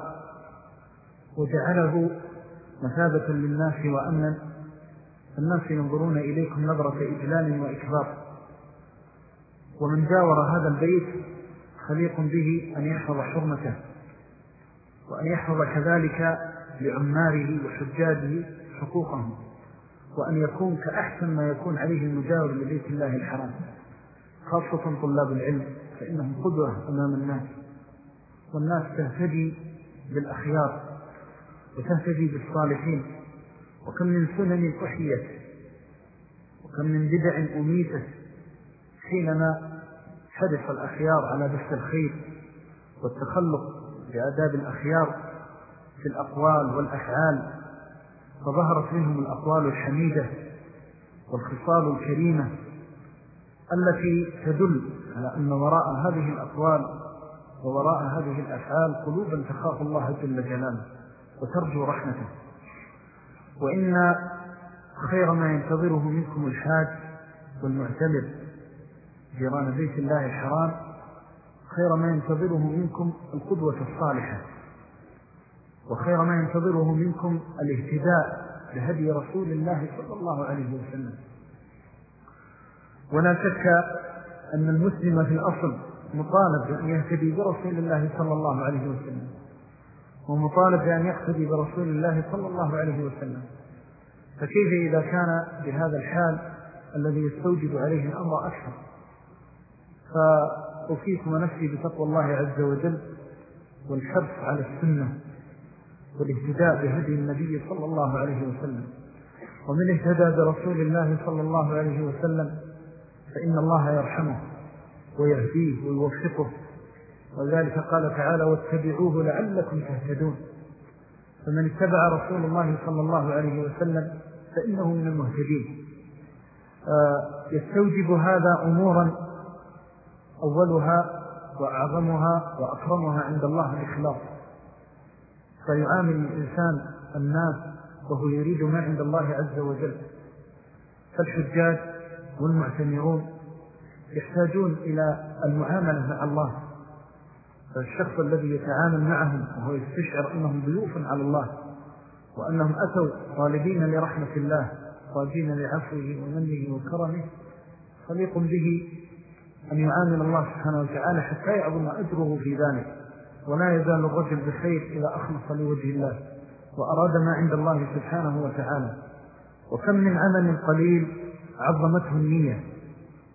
وجعله مثابة للناس وأمنا، الناس ينظرون إليكم نظرة إجلال وإكبار، ومن جاور هذا البيت خليق به أن يحفظ حرمته وأن يحفظ كذلك لعماره وحجاجه حقوقهم، وأن يكون كأحسن ما يكون عليه المجاور لبيت الله الحرام، خاصة طلاب العلم، فإنهم قدوة أمام الناس، والناس تهتدي بالأخيار وتهتدي بالصالحين. وكم من سنن أحيت وكم من بدع أميتت حينما حرص الأخيار على بث الخير والتخلق بآداب الأخيار في الأقوال والأفعال، فظهرت منهم الأقوال الحميدة والخصال الكريمة التي تدل على أن وراء هذه الأقوال ووراء هذه الأفعال قلوبا تخاف الله جل جلاله وترجو رحمته. وإن خير ما ينتظره منكم الحاج والمعتمر جيران بيت الله الحرام، خير ما ينتظره منكم القدوة الصالحة، وخير ما ينتظره منكم الاهتداء بهدي رسول الله صلى الله عليه وسلم. ولا شك أن المسلم في الأصل مطالب بأن يهتدي برسول الله صلى الله عليه وسلم، ومطالب بأن يقتدي برسول الله صلى الله عليه وسلم، فكيف إذا كان بهذا الحال الذي يستوجب عليه الأمر أكثر؟ فأوصيكم نفسي بتقوى الله عز وجل والحرص على السنة والاهتداء بهدي النبي صلى الله عليه وسلم. ومن اهتدى برسول الله صلى الله عليه وسلم فإن الله يرحمه ويهديه ويوفقه، وذلك قال تعالى واتبعوه لعلكم تهتدون. فمن اتبع رسول الله صلى الله عليه وسلم فإنه من المهتدين. يستوجب هذا أمورا أولها وأعظمها وأكرمها عند الله الإخلاص، فيعامل الإنسان الناس وهو يريد ما عند الله عز وجل. فالحجاج والمعتمرون يحتاجون إلى المعاملة مع الله، فالشخص الذي يتعامل معهم وهو يستشعر أنهم ضيوف على الله وأنهم أتوا طالبين لرحمة الله راجين لعفوه ومنه وكرمه، خليق به أن يعامل الله سبحانه وتعالى حتى يعظم أجره في ذلك، ولا يزال الرجل بخير إذا أخلص لوجه الله وأراد ما عند الله سبحانه وتعالى. وكم من عمل قليل عظمته النية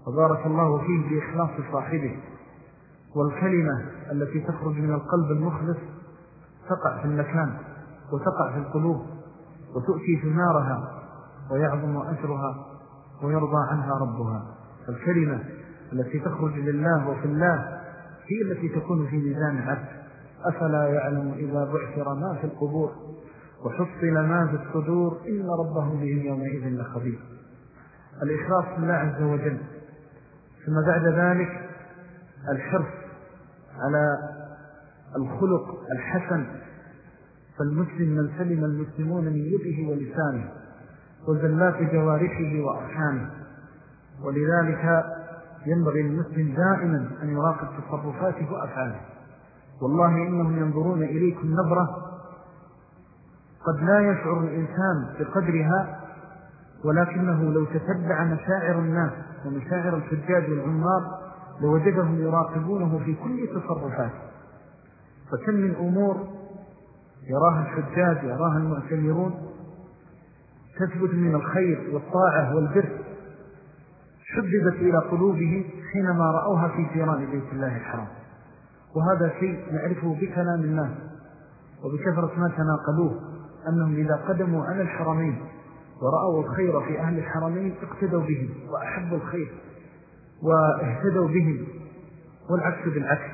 وبارك الله فيه بإخلاص صاحبه. والكلمة التي تخرج من القلب المخلص تقع في المكان وتقع في القلوب وتؤتي ثمارها ويعظم أجرها ويرضى عنها ربها. الكلمة التي تخرج لله وفي الله هي التي تكون في ميزان العبد. أفلا يعلم إذا بعثر ما في القبور وحصل ما في الصدور إن ربهم بهم يومئذ لخبير. الإخلاص لله عز وجل. ثم بعد ذلك الحرص على الخلق الحسن. فالمسلم من سلم المسلمون من يده ولسانه وزلات جوارحه وأرحامه. ولذلك ينبغي المسلم دائما أن يراقب تصرفاته وأفعاله. والله إنهم ينظرون إليكم نظرة قد لا يشعر الإنسان بقدرها، ولكنه لو تتبع مشاعر الناس ومشاعر الحجاج والعمار لوجدهم يراقبونه في كل تصرفاته. فكم من أمور يراها الحجاج يراها المعتمرون تثبت من الخير والطاعة والبر شددت إلى قلوبهم حينما رأوها في جيران بيت الله الحرام. وهذا شيء نعرفه بكلام الناس وبكثرة ما تناقلوه، أنهم إذا قدموا على الحرمين ورأوا الخير في أهل الحرمين اقتدوا بهم وأحبوا الخير واهتدوا بهم، والعكس بالعكس.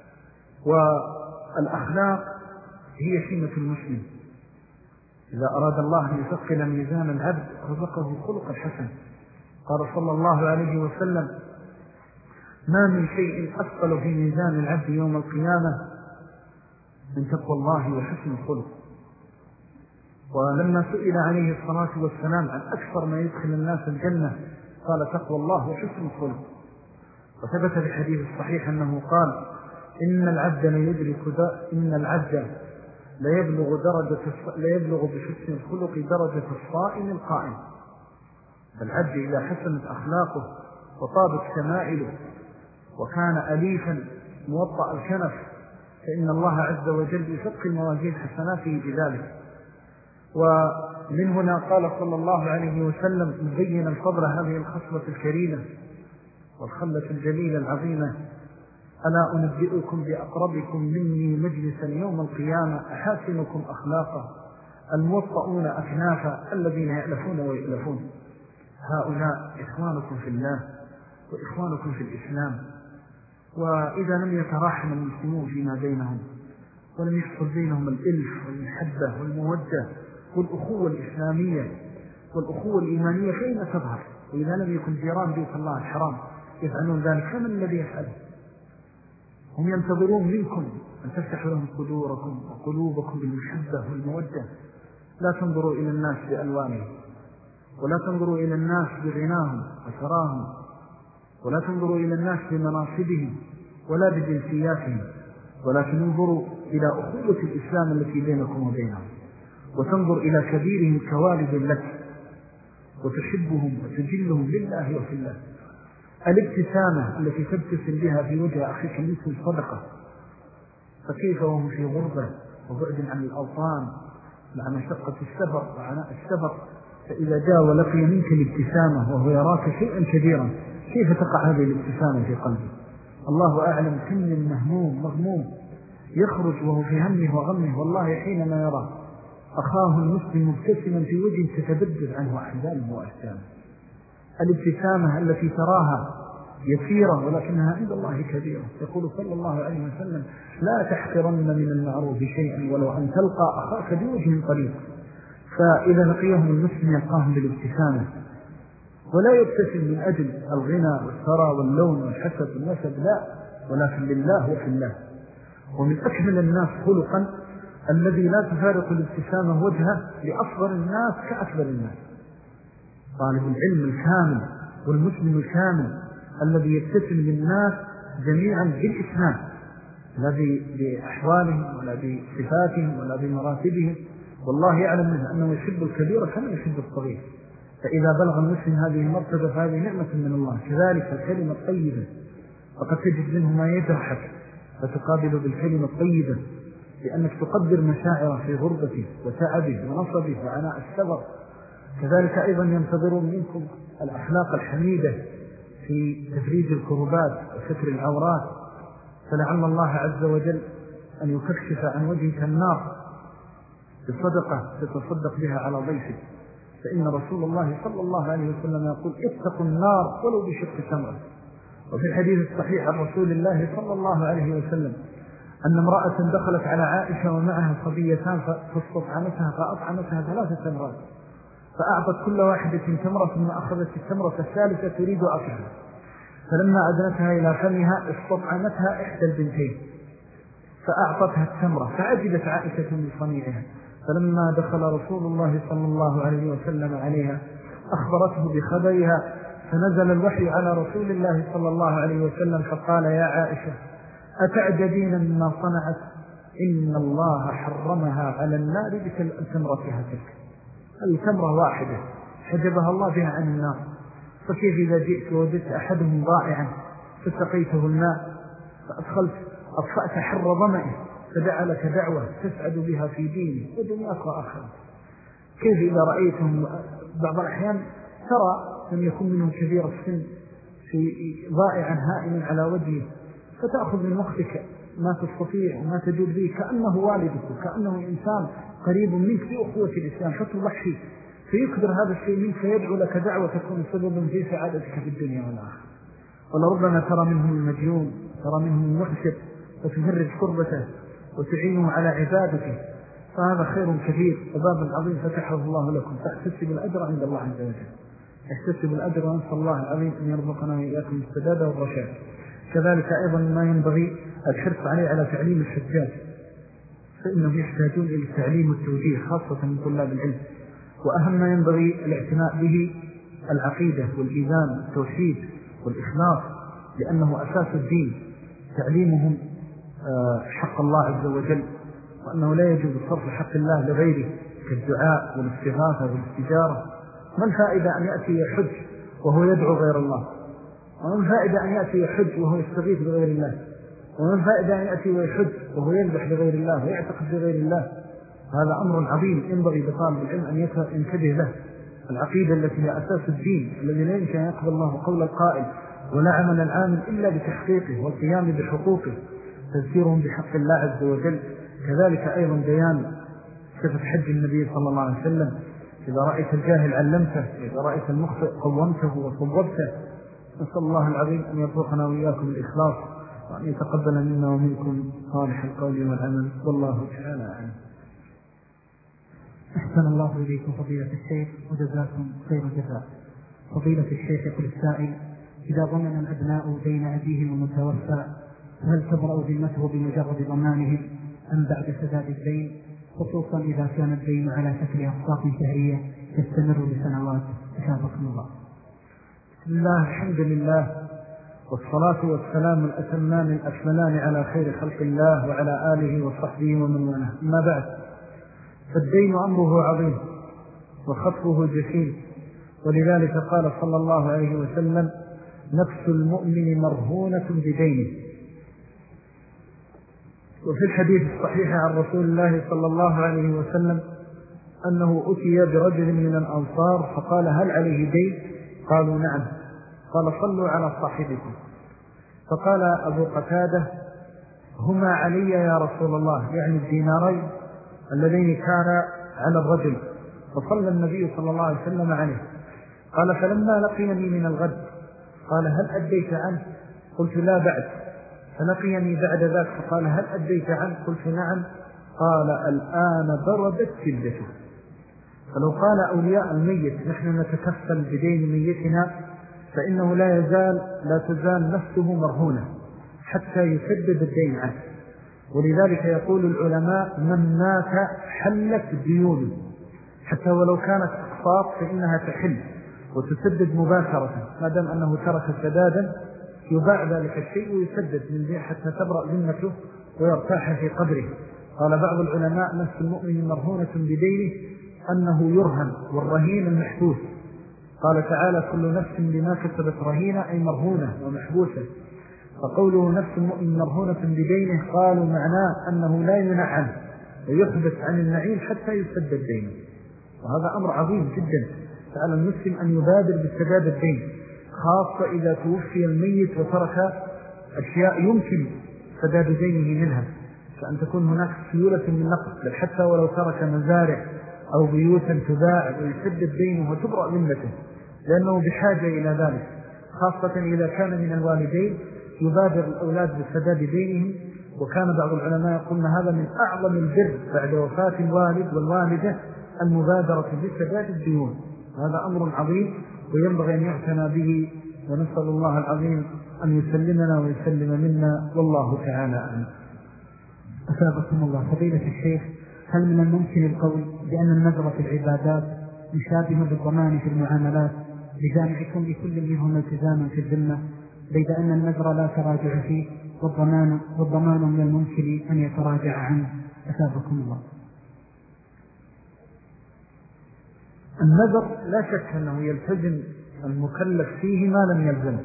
والأخلاق هي سمة المسلم. إذا أراد الله أن يثقل ميزان العبد رزقه الخلق الحسن. قال صلى الله عليه وسلم: ما من شيء أثقل في ميزان العبد يوم القيامة من تقوى الله وحسن الخلق. ولما سئل عليه الصلاة والسلام عن أكثر ما يدخل الناس الجنة قال: تقوى الله وحسن الخلق. وثبت في الحديث الصحيح أنه قال: إن العبد لا يبلغ بحسن الخلق درجة الصائم القائم. فالعبد إذا حسنت أخلاقه وطابت شمائله وكان أليفا موطأ الكنف فإن الله عز وجل يثقل موازين حسناته بذلك. ومن هنا قال صلى الله عليه وسلم مبينا الفضل هذه الخصلة الكريمة والخلة الجليلة العظيمة: ألا أنبئكم بأقربكم مني مجلسا يوم القيامة أحاسنكم أخلاقا الموطؤون أكنافا الذين يألفون ويؤلفون. هؤلاء إخوانكم في الله وإخوانكم في الإسلام. وإذا لم يتراحم المسلمون فيما بينهم ولم يحصل بينهم الإلف والمحبة والمودة والأخوة الإسلامية والأخوة الإيمانية فإن تظهر. وإذا لم يكن جيران بيت الله الحرام يفعلون ذلك فمن الذي يفعله؟ هم ينتظرون منكم أن تفتحوا لهم صدوركم وقلوبكم بالمحبة والمودة. لا تنظروا إلى الناس بألوانهم، ولا تنظروا إلى الناس بغناهم وثراهم، ولا تنظروا إلى الناس بمناصبهم ولا بجنسياتهم، ولكن انظروا إلى أخوة الإسلام التي بينكم وبينهم، وتنظر إلى كبيرهم كوالد لك وتحبهم وتجلهم لله وفي الله. الابتسامة التي تبتسم بها في وجه أخيك مثل صدقة، فكيف وهم في غربة وبعد عن الأوطان مع مشقة السفر وعناء السفر؟ فإذا جاء ولقي منك الابتسامة وهو يراك شيئا كبيرا كيف تقع هذه الابتسامة في قلبه؟ الله أعلم كم من مغموم يخرج وهو في همه وغمه والله حينما يرى أخاه المسلم مبتسما في وجه تتبدل عنه أحزانه وأحزانه. الابتسامة التي تراها يسيرة ولكنها عند الله كبيرة. يقول صلى الله عليه وسلم: لا تحقرن من المعروف شيئا ولو أن تلقى أخاك بوجه طليق. فإذا لقيهم المسلم يلقاهم بالابتسامة، ولا يبتسم من أجل الغنى والثرى واللون والحسد والنسب، لا، ولكن لله وفي الله. ومن أكمل الناس خلقا الذي لا تفارق الابتسامة وجهه لأصغر الناس كأكبر الناس. طالب العلم الكامل والمسلم الكامل الذي يبتسم للناس جميعا بالإسلام، لا بأحوالهم ولا بصفاتهم ولا بمراتبهم. والله يعلم منه أنه يحب الكبير كما يحب الصغير. فإذا بلغ المسلم هذه المرتبة فهذه نعمة من الله. كذلك الكلمة الطيبة، فقد تجد منه ما يجرحك فتقابله بالكلمة الطيبة، لأنك تقدر مشاعره في غربته وتعبه ونصبه وعناء السفر. كذلك أيضا ينتظرون منكم الأخلاق الحميدة في تفريج الكربات وستر العورات، فلعل الله عز وجل أن يكشف عن وجهك النار بصدقة تتصدق بها على ضيفك. فإن رسول الله صلى الله عليه وسلم يقول اتقوا النار ولو بشق تمرة. وفي الحديث الصحيح عن رسول الله صلى الله عليه وسلم أن امرأة دخلت على عائشة ومعها صبيتان فاستطعمتها فأطعمتها 3 تمرات، فأعطت كل واحدة تمرة ثم أخذت التمرة الثالثة تريد أكلها، فلما أدنتها إلى فمها استطعمتها إحدى البنتين فأعطتها التمرة، فعجبت عائشة من صنيعها، فلما دخل رسول الله صلى الله عليه وسلم عليها أخبرته بخبرها، فنزل الوحي على رسول الله صلى الله عليه وسلم فقال يا عائشة أتعجبين مما صنعت؟ إن الله حرمها على النار بتمرتها تلك. التمرة واحدة حجبها الله بها عن النار، فكيف إذا جئت ووجدت أحدهم ضائعا فسقيته الماء أطفأت حر ظمئه فدعا لك دعوة تسعد بها في دينه ودنياك وآخرة؟ كيف إذا رأيتهم بعض الأحيان ترى من يكون منهم كبير السن في ضائعا هائما على وجهه، فتأخذ من وقتك ما تستطيع وما تجود به كأنه والدك وكأنه إنسان قريب منك في أخوة الإسلام، فتضحي فيكبر هذا الشيء منك فيدعو لك دعوة تكون سببا في سعادتك في الدنيا والآخرة. ولربما ترى منهم المجيون، ترى منهم المعسر وتفرج كربته وتعينه على عبادته، فهذا خير كثير وباب عظيم فتحه الله لكم، فاحتسب الأجر عند الله عز وجل. احتسب الأجر ونسأل الله العظيم أن يرزقنا وإياكم السداد والرشاد. كذلك أيضا ما ينبغي الحرص عليه على تعليم الحجاج، فإنهم يحتاجون إلى التعليم والتوجيه خاصة من طلاب العلم، وأهم ما ينبغي الاعتناء به العقيدة والإيمان والتوحيد والإخلاص، لأنه أساس الدين، تعليمهم حق الله عز وجل، وأنه لا يجوز صرف حق الله لغيره كالدعاء والاستغاثة والاستجارة. ما الفائدة أن يأتي يحج وهو يدعو غير الله؟ وما الفائدة أن يأتي يحج وهو يستغيث بغير الله؟ وما الفائدة أن يأتي ويحج وهو يذبح لغير الله ويعتقد بغير الله؟ هذا أمر عظيم ينبغي لطالب العلم أن ينتبه له. العقيدة التي هي أساس الدين الذي لا يمكن أن يقبل الله قول القائل ولا عمل العامل إلا بتحقيقه والقيام بحقوقه، تذكيرهم بحق الله عز وجل. كذلك أيضا بيان صفة حج النبي صلى الله عليه وسلم، إذا رأيت الجاهل علمته، إذا رأيت المخطئ قومته وصوبته. نسأل الله العظيم أن يرزقنا وإياكم الإخلاص وأن يتقبل منا ومنكم صالح القول والعمل، والله تعالى أعلم. أحسن الله إليكم فضيلة الشيخ وجزاكم خير الجزاء. فضيلة الشيخ يقول السائل: إذا ضمن الأبناء بين أبيهم المتوفى هل تبرأ ذمته بمجرد ضمانهم أم بعد سداد الدين، خصوصا إذا كان الدين على شكل أقساط شهرية تستمر لسنوات؟ أشافكم الله. بسم الله، الحمد لله، والصلاة والسلام الأتمان الأكملان على خير خلق الله وعلى آله وصحبه ومن والاه. أما بعد، فالدين أمره عظيم وخطره جسيم، ولذلك قال صلى الله عليه وسلم: نفس المؤمن مرهونة بدينه. وفي الحديث الصحيح عن رسول الله صلى الله عليه وسلم أنه أتي برجل من الأنصار فقال: هل عليه دين؟ قالوا: نعم. قال: صلوا على صاحبكم. فقال أبو قتادة: هما علي يا رسول الله، يعني الدينارين اللذين كان على الرجل. فصلى النبي صلى الله عليه وسلم عليه. قال: فلما لقيني من الغد قال: هل أديت عنه؟ قلت: لا بعد. فلقيني بعد ذلك فقال: هل أديت عنه؟ قلت: نعم. قال: الآن بردت جلدته. فلو قال أولياء الميت: نحن نتكفل بدين ميتنا، فإنه لا تزال نفسه مرهونة حتى يسدد الدين عنه. ولذلك يقول العلماء: من مات حلت ديونه، حتى ولو كانت أقساط فإنها تحل وتسدد مباشرة، ما دام أنه ترك سدادا يباع ذلك الشيء ويسدد من ذي حتى تبرأ ذمته ويرتاح في قبره. قال بعض العلماء: نفس المؤمن مرهونة بدينه، أنه يرهن، والرهين المحبوس. قال تعالى: كل نفس بما كسبت رهينة، أي مرهونة ومحبوسة. فقوله نفس المؤمن مرهونة بدينه قالوا معناه أنه لا ينعم ويحبس عن النعيم حتى يسدد دينه، وهذا أمر عظيم جدا. فعلى المسلم أن يبادر بالسداد الدين. خاصة إذا توفي الميت وترك أشياء يمكن سداد دينه منها، فأن تكون هناك سيولة من نقص، بل حتى ولو ترك مزارع أو بيوتا تباع ويسدد دينه وتبرأ ذمته، لأنه بحاجة إلى ذلك، خاصة إذا كان من الوالدين يبادر الأولاد بسداد دينهم. وكان بعض العلماء يقولون هذا من أعظم البر بعد وفاة الوالد والوالدة المبادرة بسداد الديون. هذا أمر عظيم وينبغي أن يعتنى به، ونسأل الله العظيم أن يسلمنا ويسلم منا، والله تعالى أعلم. أثابكم الله. فضيلة الشيخ، هل من الممكن القول بأن النذر في العبادات مشابه بالضمان في المعاملات بجانب يكون لكل منهم التزاما في الذمة، بيد أن النذر لا تراجع فيه والضمان من الممكن أن يتراجع عنه؟ أثابكم الله. النذر لا شك أنه يلتزم المكلف فيه ما لم يلزم،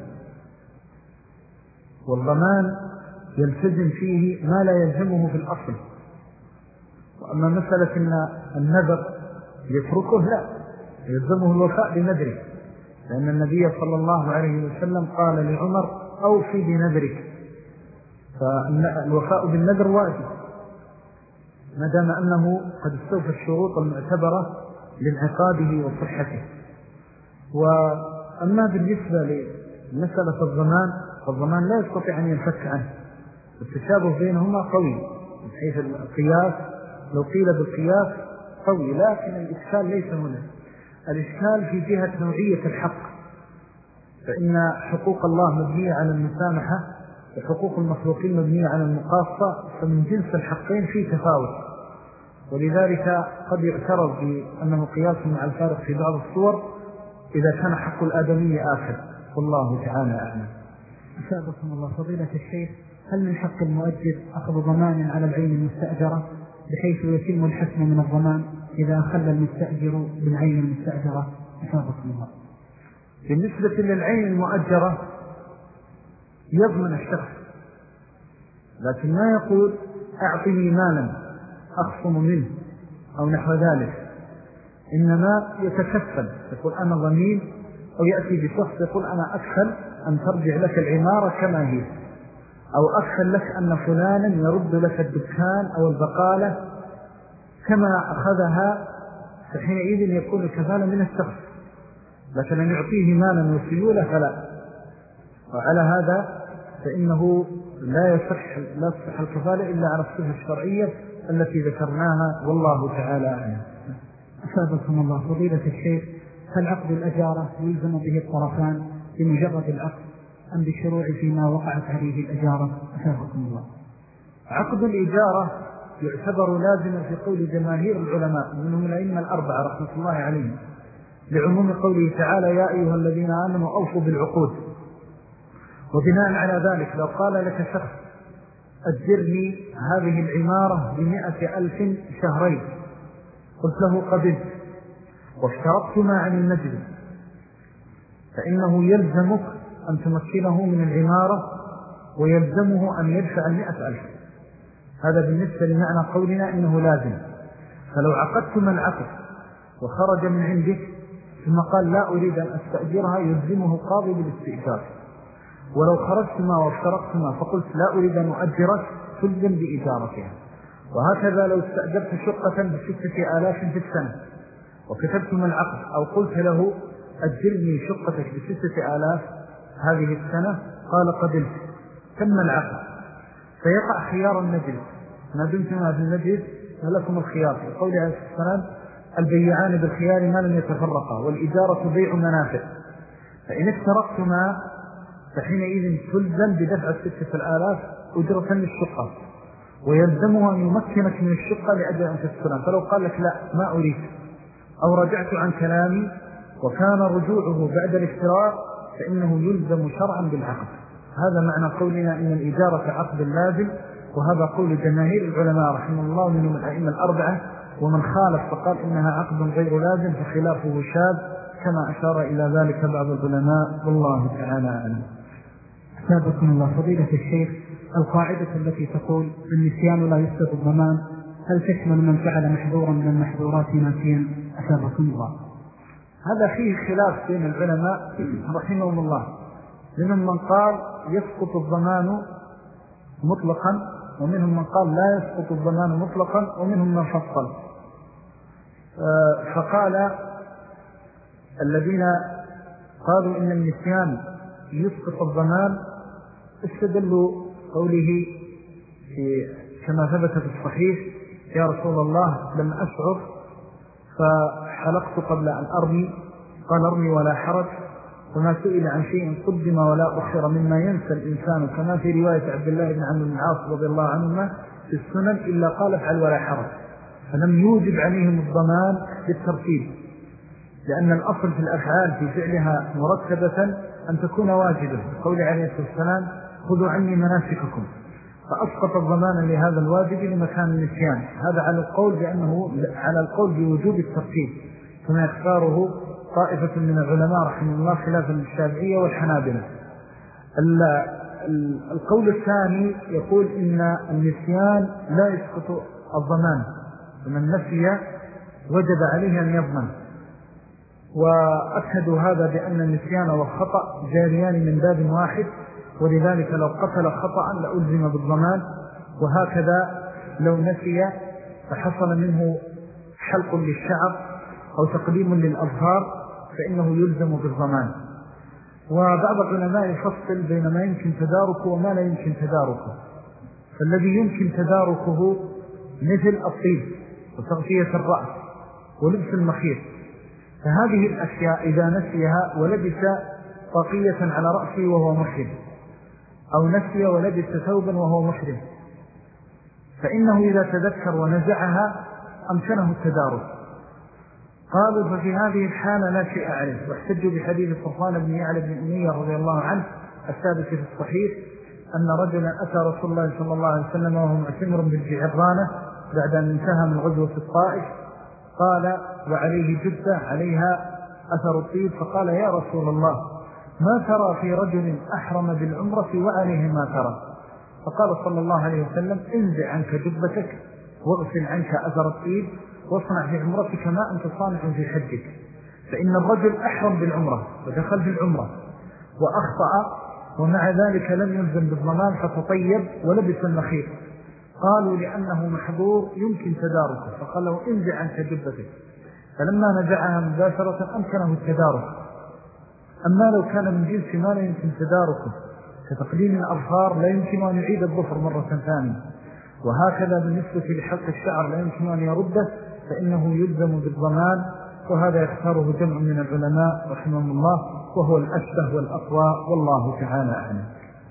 والضمان يلتزم فيه ما لا يلزمه في الأصل. وأما مسألة أن النذر يتركه، لا، يلزمه الوفاء بنذره، لأن النبي صلى الله عليه وسلم قال لعمر أوفي بنذرك، فالوفاء بالنذر واجب ما دام أنه قد استوفى الشروط المعتبرة لانعقاده وصحته. وأما بالنسبة لمسألة الضمان، فالضمان لا يستطيع أن ينفك عنه، التشابه بينهما قوي من حيث القياس، لو قيل بالقياس قوي، لكن الإشكال ليس هنا، الإشكال في جهة نوعية الحق، فإن حقوق الله مبنية على المسامحة وحقوق المخلوقين مبنية على المقاصة، فمن جنس الحقين فيه تفاوت، ولذلك قد يعترض بأنه قياس مع الفارق في بعض الصور إذا كان حق الآدمي آخر، والله تعالى أعلم. أثابكم الله. فضيلة الشيخ، هل من حق المؤجر أخذ ضمان على العين المستأجرة بحيث يتم الحسم من الضمان إذا خلى المستأجر بالعين المستأجرة؟ أثابكم الله. بالنسبة للعين المؤجرة يضمن الشخص، لكن ما يقول أعطني مالا أخصم منه أو نحو ذلك، إنما يتكفل، يقول أنا ضمين، أو يأتي بشخص يقول أنا أكفل أن ترجع لك العمارة كما هي، أو أكفل لك أن فلانا يرد لك الدكان أو البقالة كما أخذها، فحينئذ يكون الكفالة من الشخص، لكن أن يعطيه مالا وسيولة فلا. وعلى هذا فإنه لا يصح الكفالة إلا على الصفة الشرعية التي ذكرناها، والله تعالى أعلم. أثابكم الله. فضيلة الشيخ، هل عقد الأجارة يلزم به الطرفان بمجرد العقد أم بالشروع فيما وقعت عليه الأجارة؟ أثابكم الله. عقد الإجارة يعتبر لازما في قول جماهير العلماء منهم الأئمة الأربعة رحمة الله عليهم، لعموم قوله تعالى يا أيها الذين آمنوا أوفوا بالعقود. وبناء على ذلك لو قال لك شخص أجرني هذه العمارة ب100,000 شهرين، قلت له قبلت واشترطتما عن المجلس، فإنه يلزمك أن تمكنه من العمارة ويلزمه أن يدفع 100,000. هذا بالنسبة لمعنى قولنا إنه لازم. فلو عقدتما العقد وخرج من عندك ثم قال لا أريد أن أستأجرها، يلزمه قاضي بالاستئجار. ولو خرجتما وافترقتما فقلت لا أريد أن أؤجرك، تلزم بإجارتها. وهكذا لو استأجرت شقة ب6,000 في السنة وكتبتما العقد، أو قلت له أجرني شقتك ب6,000 هذه السنة، قال قبلت، تم العقد، فيقع خيار المجلس، ما دمتما في المجلس فلكم الخيار، يقول عليه السلام البيعان بالخيار ما لم يتفرقا، والإجارة بيع منافع. فإن افترقتما فحينئذ تلزم بدفع 6,000 أجرة للشقة، ويلزمه أن يمكنك من الشقة لأجل أن تسكنها. فلو قال لك لا ما أريد، أو رجعت عن كلامي وكان رجوعه بعد الافتراق، فإنه يلزم شرعا بالعقد. هذا معنى قولنا إن الإجارة عقد لازم، وهذا قول جماهير العلماء رحمه الله منهم الأئمة الأربعة، ومن خالف فقال إنها عقد غير لازم فخلافه شاذ، كما أشار إلى ذلك بعض العلماء، والله تعالى أعلم. أثابكم الله. فضيلة الشيخ، القاعدة التي تقول النسيان لا يسقط الضمان، هل تشمل من فعل محظورا من المحظورات ناسيا؟ أثابكم الله. هذا فيه خلاف بين العلماء رحمهم الله، منهم من قال يسقط الضمان مطلقا، ومنهم من قال لا يسقط الضمان مطلقا، ومنهم من فصل. فقال الذين قالوا إن النسيان يسقط الضمان استدلوا قوله كما ثبت في الصحيح: يا رسول الله لم أشعر فحلقت قبل أن أرمي، قال ارمي ولا حرج، وما سئل عن شيء قدم ولا أخر مما ينسى الإنسان، كما في رواية عبد الله بن عمرو بن العاص رضي الله عنهما في السنن، إلا قال افعل ولا حرج، فلم يوجب عليهم الضمان بالترتيب، لأن الأصل في الأفعال في فعلها مرتبة أن تكون واجبة، قول عليه الصلاة والسلام: خذوا عني مناسككم، فأسقط الضمان لهذا الواجب لمكان النسيان. هذا على القول بوجوب الترتيب، كما يختاره طائفة من العلماء رحمه الله خلافا للشافعية والحنابلة. القول الثاني يقول إن النسيان لا يسقط الضمان، فمن نسي وجب عليه أن يضمن، وأكدوا هذا بأن النسيان والخطأ جاريان من باب واحد، ولذلك لو قتل خطأ لألزم بالضمان، وهكذا لو نسي فحصل منه حلق للشعر أو تقليم للأظهار فإنه يلزم بالضمان. وبعض العلماء يفصل بين ما يمكن تداركه وما لا يمكن تداركه، فالذي يمكن تداركه مثل الطيب وتغطية الرأس ولبس المخيط، فهذه الأشياء إذا نسيها ولبس طاقية على رأسه وهو محرم، أو نسي ولبس ثوبا وهو محرم، فإنه إذا تذكر ونزعها أمكنه التدارك. قالوا ففي هذه الحالة لا شيء عليه، واحتجوا بحديث صفوان بن يعلى بن أمية رضي الله عنه الثابت في الصحيح أن رجلا أتى رسول الله صلى الله عليه وسلم وهو معتمر بالجعرانة بعد أن انتهى من غزوة الطائف، قال وعليه جثة عليها أثر الطيب، فقال: يا رسول الله ما ترى في رجل أحرم بالعمرة وعليه ما ترى؟ فقال صلى الله عليه وسلم: انزع عنك جبتك واغسل عنك أثر الطيب واصنع في عمرتك ما أنت صانع في حجك، فإن الرجل أحرم بالعمرة ودخل في العمرة وأخطأ ومع ذلك لم يلزم بالضمان فتطيب ولبس المخيط. قالوا لأنه محظور يمكن تداركه، فقال له: انزع عنك جبتك، فلما نزعها مباشرة أمكنه التدارك. أما لو كان من جنس ما لا يمكن تداركه كتقليم الأظفار لا يمكن أن يعيد الظفر مرة ثانية، وهكذا بالنسبة لحلق الشعر لا يمكن أن يرده، فإنه يلزم بالضمان، وهذا يختاره جمع من العلماء رحمهم الله، وهو الأشبه والأقوى، والله تعالى أعلم.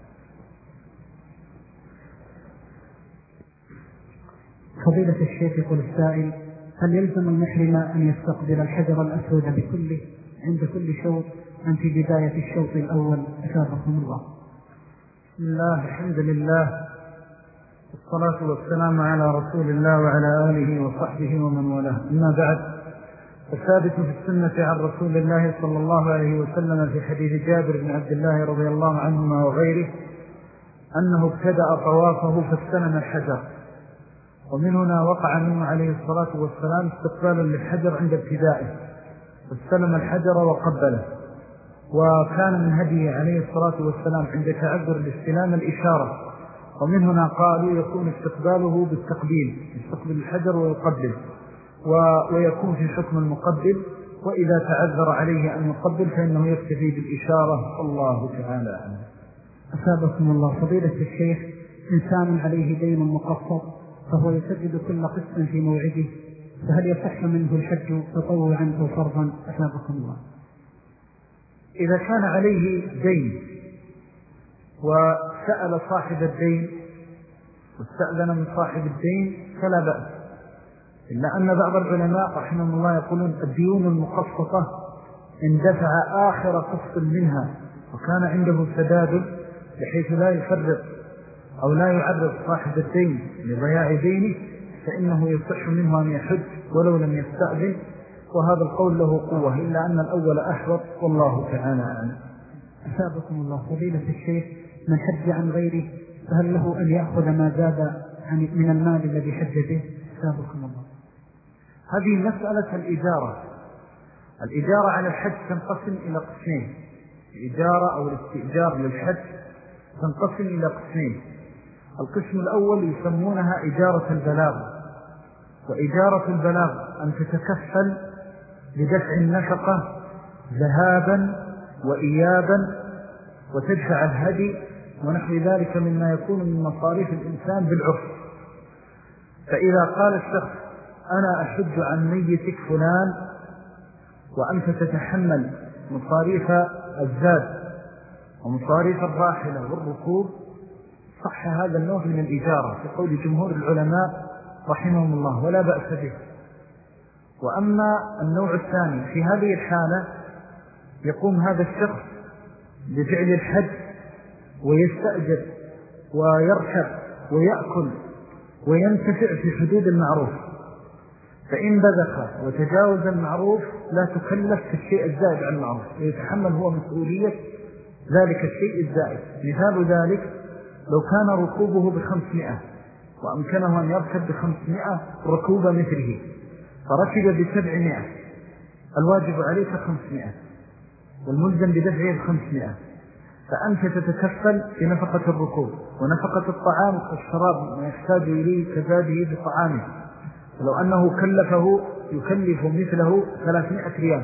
فضيلة الشيخ يقول السائل: هل يلزم المحرم أن يستقبل الحجر الأسود بكله عند كل شوط أم في بداية الشوط الأول؟ أشاركم الله. بسم الله، الحمد لله، والصلاة والسلام على رسول الله وعلى آله وصحبه ومن والاه. أما بعد، فثابت في السنة عن رسول الله صلى الله عليه وسلم في حديث جابر بن عبد الله رضي الله عنهما وغيره أنه ابتدأ طوافه فاستلم الحجر، ومن هنا وقع منه عليه الصلاة والسلام استقبالا للحجر عند ابتدائه، فاستلم الحجر وقبله. وكان من هديه عليه الصلاة والسلام عند تعذر الاستلام الإشارة، ومن هنا قالوا يكون استقباله بالتقبيل، يستقبل الحجر ويقبل، ويكون في حكم المقبل، وإذا تعذر عليه أن يقبل فإنه يكتفي بالإشارة. الله تعالى أعلم. أثابكم الله. فضيلة الشيخ: إنسان عليه دين مقسط فهو يسدد كل قسط في موعده، فهل يصح منه الحج تطوعا أو فرضا؟ أثابكم الله. إذا كان عليه دين وسأل صاحب الدين واستأذن من صاحب الدين فلا بأس، إلا أن بعض العلماء رحمهم الله يقولون الديون المقسطة إن دفع آخر قسط منها وكان عنده سداد بحيث لا يفرق أو لا يعرض صاحب الدين لضياع دينه فإنه يصح منه أن يحج ولو لم يستأذن، وهذا القول له قوة، إلا أن الأول أحوط، والله تعالى أعلم. أثابكم الله. فضيلة الشيخ: من حج عن غيره فهل له أن يأخذ ما زاد من المال الذي حج به؟ أثابكم الله. هذه مسألة الإجارة، الإجارة على الحج تنقسم إلى قسمين. الإجارة أو الاستئجار للحج تنقسم إلى قسمين. القسم الأول يسمونها إجارة البلاغ، وإجارة البلاغ أن تتكفل بدفع النفقة ذهابا وإيابا وتدفع الهدي ونحو ذلك مما يكون من مصاريف الإنسان بالعرف. فإذا قال الشخص أنا أحج عن ميتك فلان وأنت تتحمل مصاريف الزاد ومصاريف الراحلة والركوب، صح هذا النوع من الإجارة في قول جمهور العلماء رحمهم الله ولا بأس به. وأما النوع الثاني، في هذه الحالة يقوم هذا الشخص بفعل الحج ويستأجر ويركب ويأكل وينتفع في حدود المعروف، فإن بذخ وتجاوز المعروف لا تكلف في الشيء الزائد عن المعروف ويتحمل هو مسؤولية ذلك الشيء الزائد. مثال ذلك لو كان ركوبه ب500 وأمكنه أن يركب ب500 ركوب مثله فركب ب700، الواجب عليك 500 والملزم بدفعه 500، فأنت تتكفل بنفقة الركوب ونفقة الطعام والشراب ما يحتاج إليه كزاده بطعامه. ولو أنه كلفه يكلف مثله 300 ريال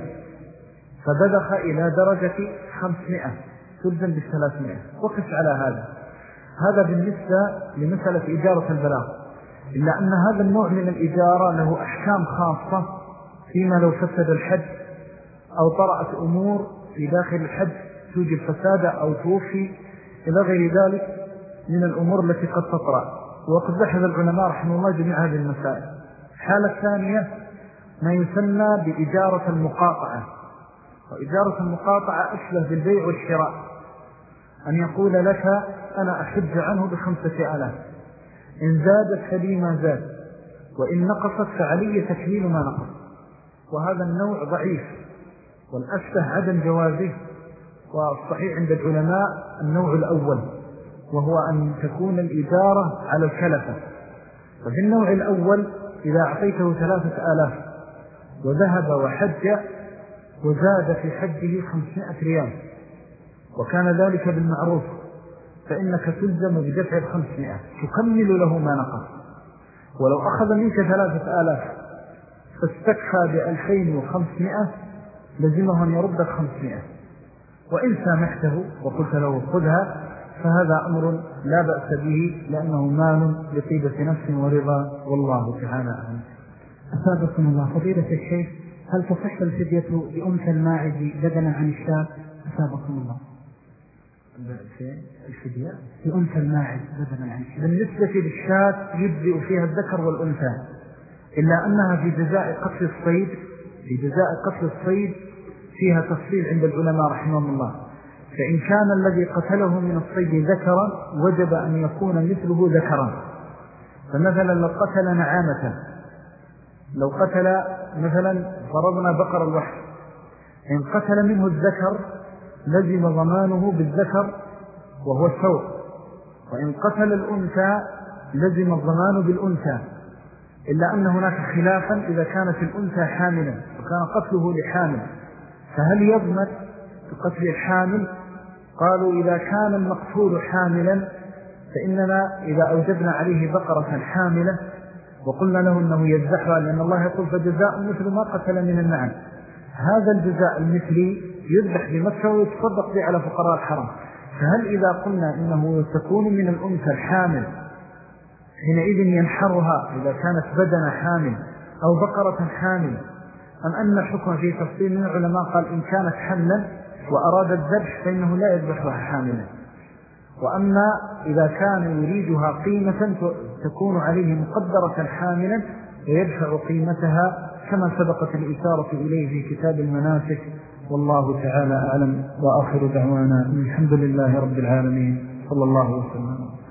فبلغ إلى درجة 500 تلزم ب300 وقف على هذا. هذا بالنسبة لمسألة إجارة البلاغ، إلا أن هذا النوع من الإجارة له أحكام خاصة فيما لو فسد الحج أو طرأت أمور في داخل الحج توجد فسادة أو توفي إلى غير ذلك من الأمور التي قد تطرأ، وقد بحث العلماء رحمه الله جميع هذه المسائل. الحالة الثانية ما يسمى بإجارة المقاطعة، وإجارة المقاطعة أشبه بالبيع والشراء، أن يقول لك أنا أحج عنه ب5,000 إن زادت فلي ما زاد وإن نقصت فعلي تكميل ما نقص. وهذا النوع ضعيف والأشبه عدم جوازه، والصحيح عند العلماء النوع الأول وهو أن تكون الإجارة على الكلفة. ففي النوع الأول إذا أعطيته 3,000 وذهب وحج وزاد في حجه 500 ريال وكان ذلك بالمعروف فإنك تلزم بدفع 500 تكمل له ما نقص. ولو أخذ منك 3,000 فاستكفى ب2,500 لزمه أن يردك 500، وإن سامحته وقلت له خذها فهذا أمر لا بأس به لأنه مال لطيبة نفس ورضا، والله تعالى أعلم. أسابقكم الله. فضيلة الشيخ، هل تصح الفدية بأنثى الماعز بدلا عن الشاة؟ أسابقكم الله. الفدية بأنثى الماعز بدلا عن الشاة. بالنسبة للشاة يجزئ فيها الذكر والأنثى، إلا أنها في جزاء قتل الصيد فيها تفصيل عند العلماء رحمهم الله. فإن كان الذي قتله من الصيد ذكرا وجب أن يكون مثله ذكرا. فمثلا لو قتل نعامة، لو قتل مثلا فرضنا بقر الوحش، إن قتل منه الذكر لزم ضمانه بالذكر وهو الثور، وإن قتل الأنثى لزم الضمان بالأنثى، إلا أن هناك خلافا إذا كانت الأنثى حاملا وكان قتله لحامل فهل يضمن بقتل الحامل؟ قالوا إذا كان المقتول حاملا فإننا إذا أوجبنا عليه بقرة حاملة وقلنا له أنه يذبحها، لأن الله يقول فجزاء مثل ما قتل من النعم، هذا الجزاء المثلي يذبح بمكة ويتصدق به على فقراء الحرم. فهل إذا قلنا إنه تكون من الأنثى الحامل حينئذ ينحرها إذا كانت بدن حامل أو بقرة حامل، أم أن الحكم في تفصيل من العلماء قال إن كانت حملا وأراد الذبح فإنه لا يذبحها حاملا، وأما إذا كان يريدها قيمة تكون عليه مقدرة حاملا ويدفع قيمتها كما سبقت الإشارة إليه في كتاب المناسك، والله تعالى أعلم. وآخر دعوانا الحمد لله رب العالمين، صلى الله وسلم.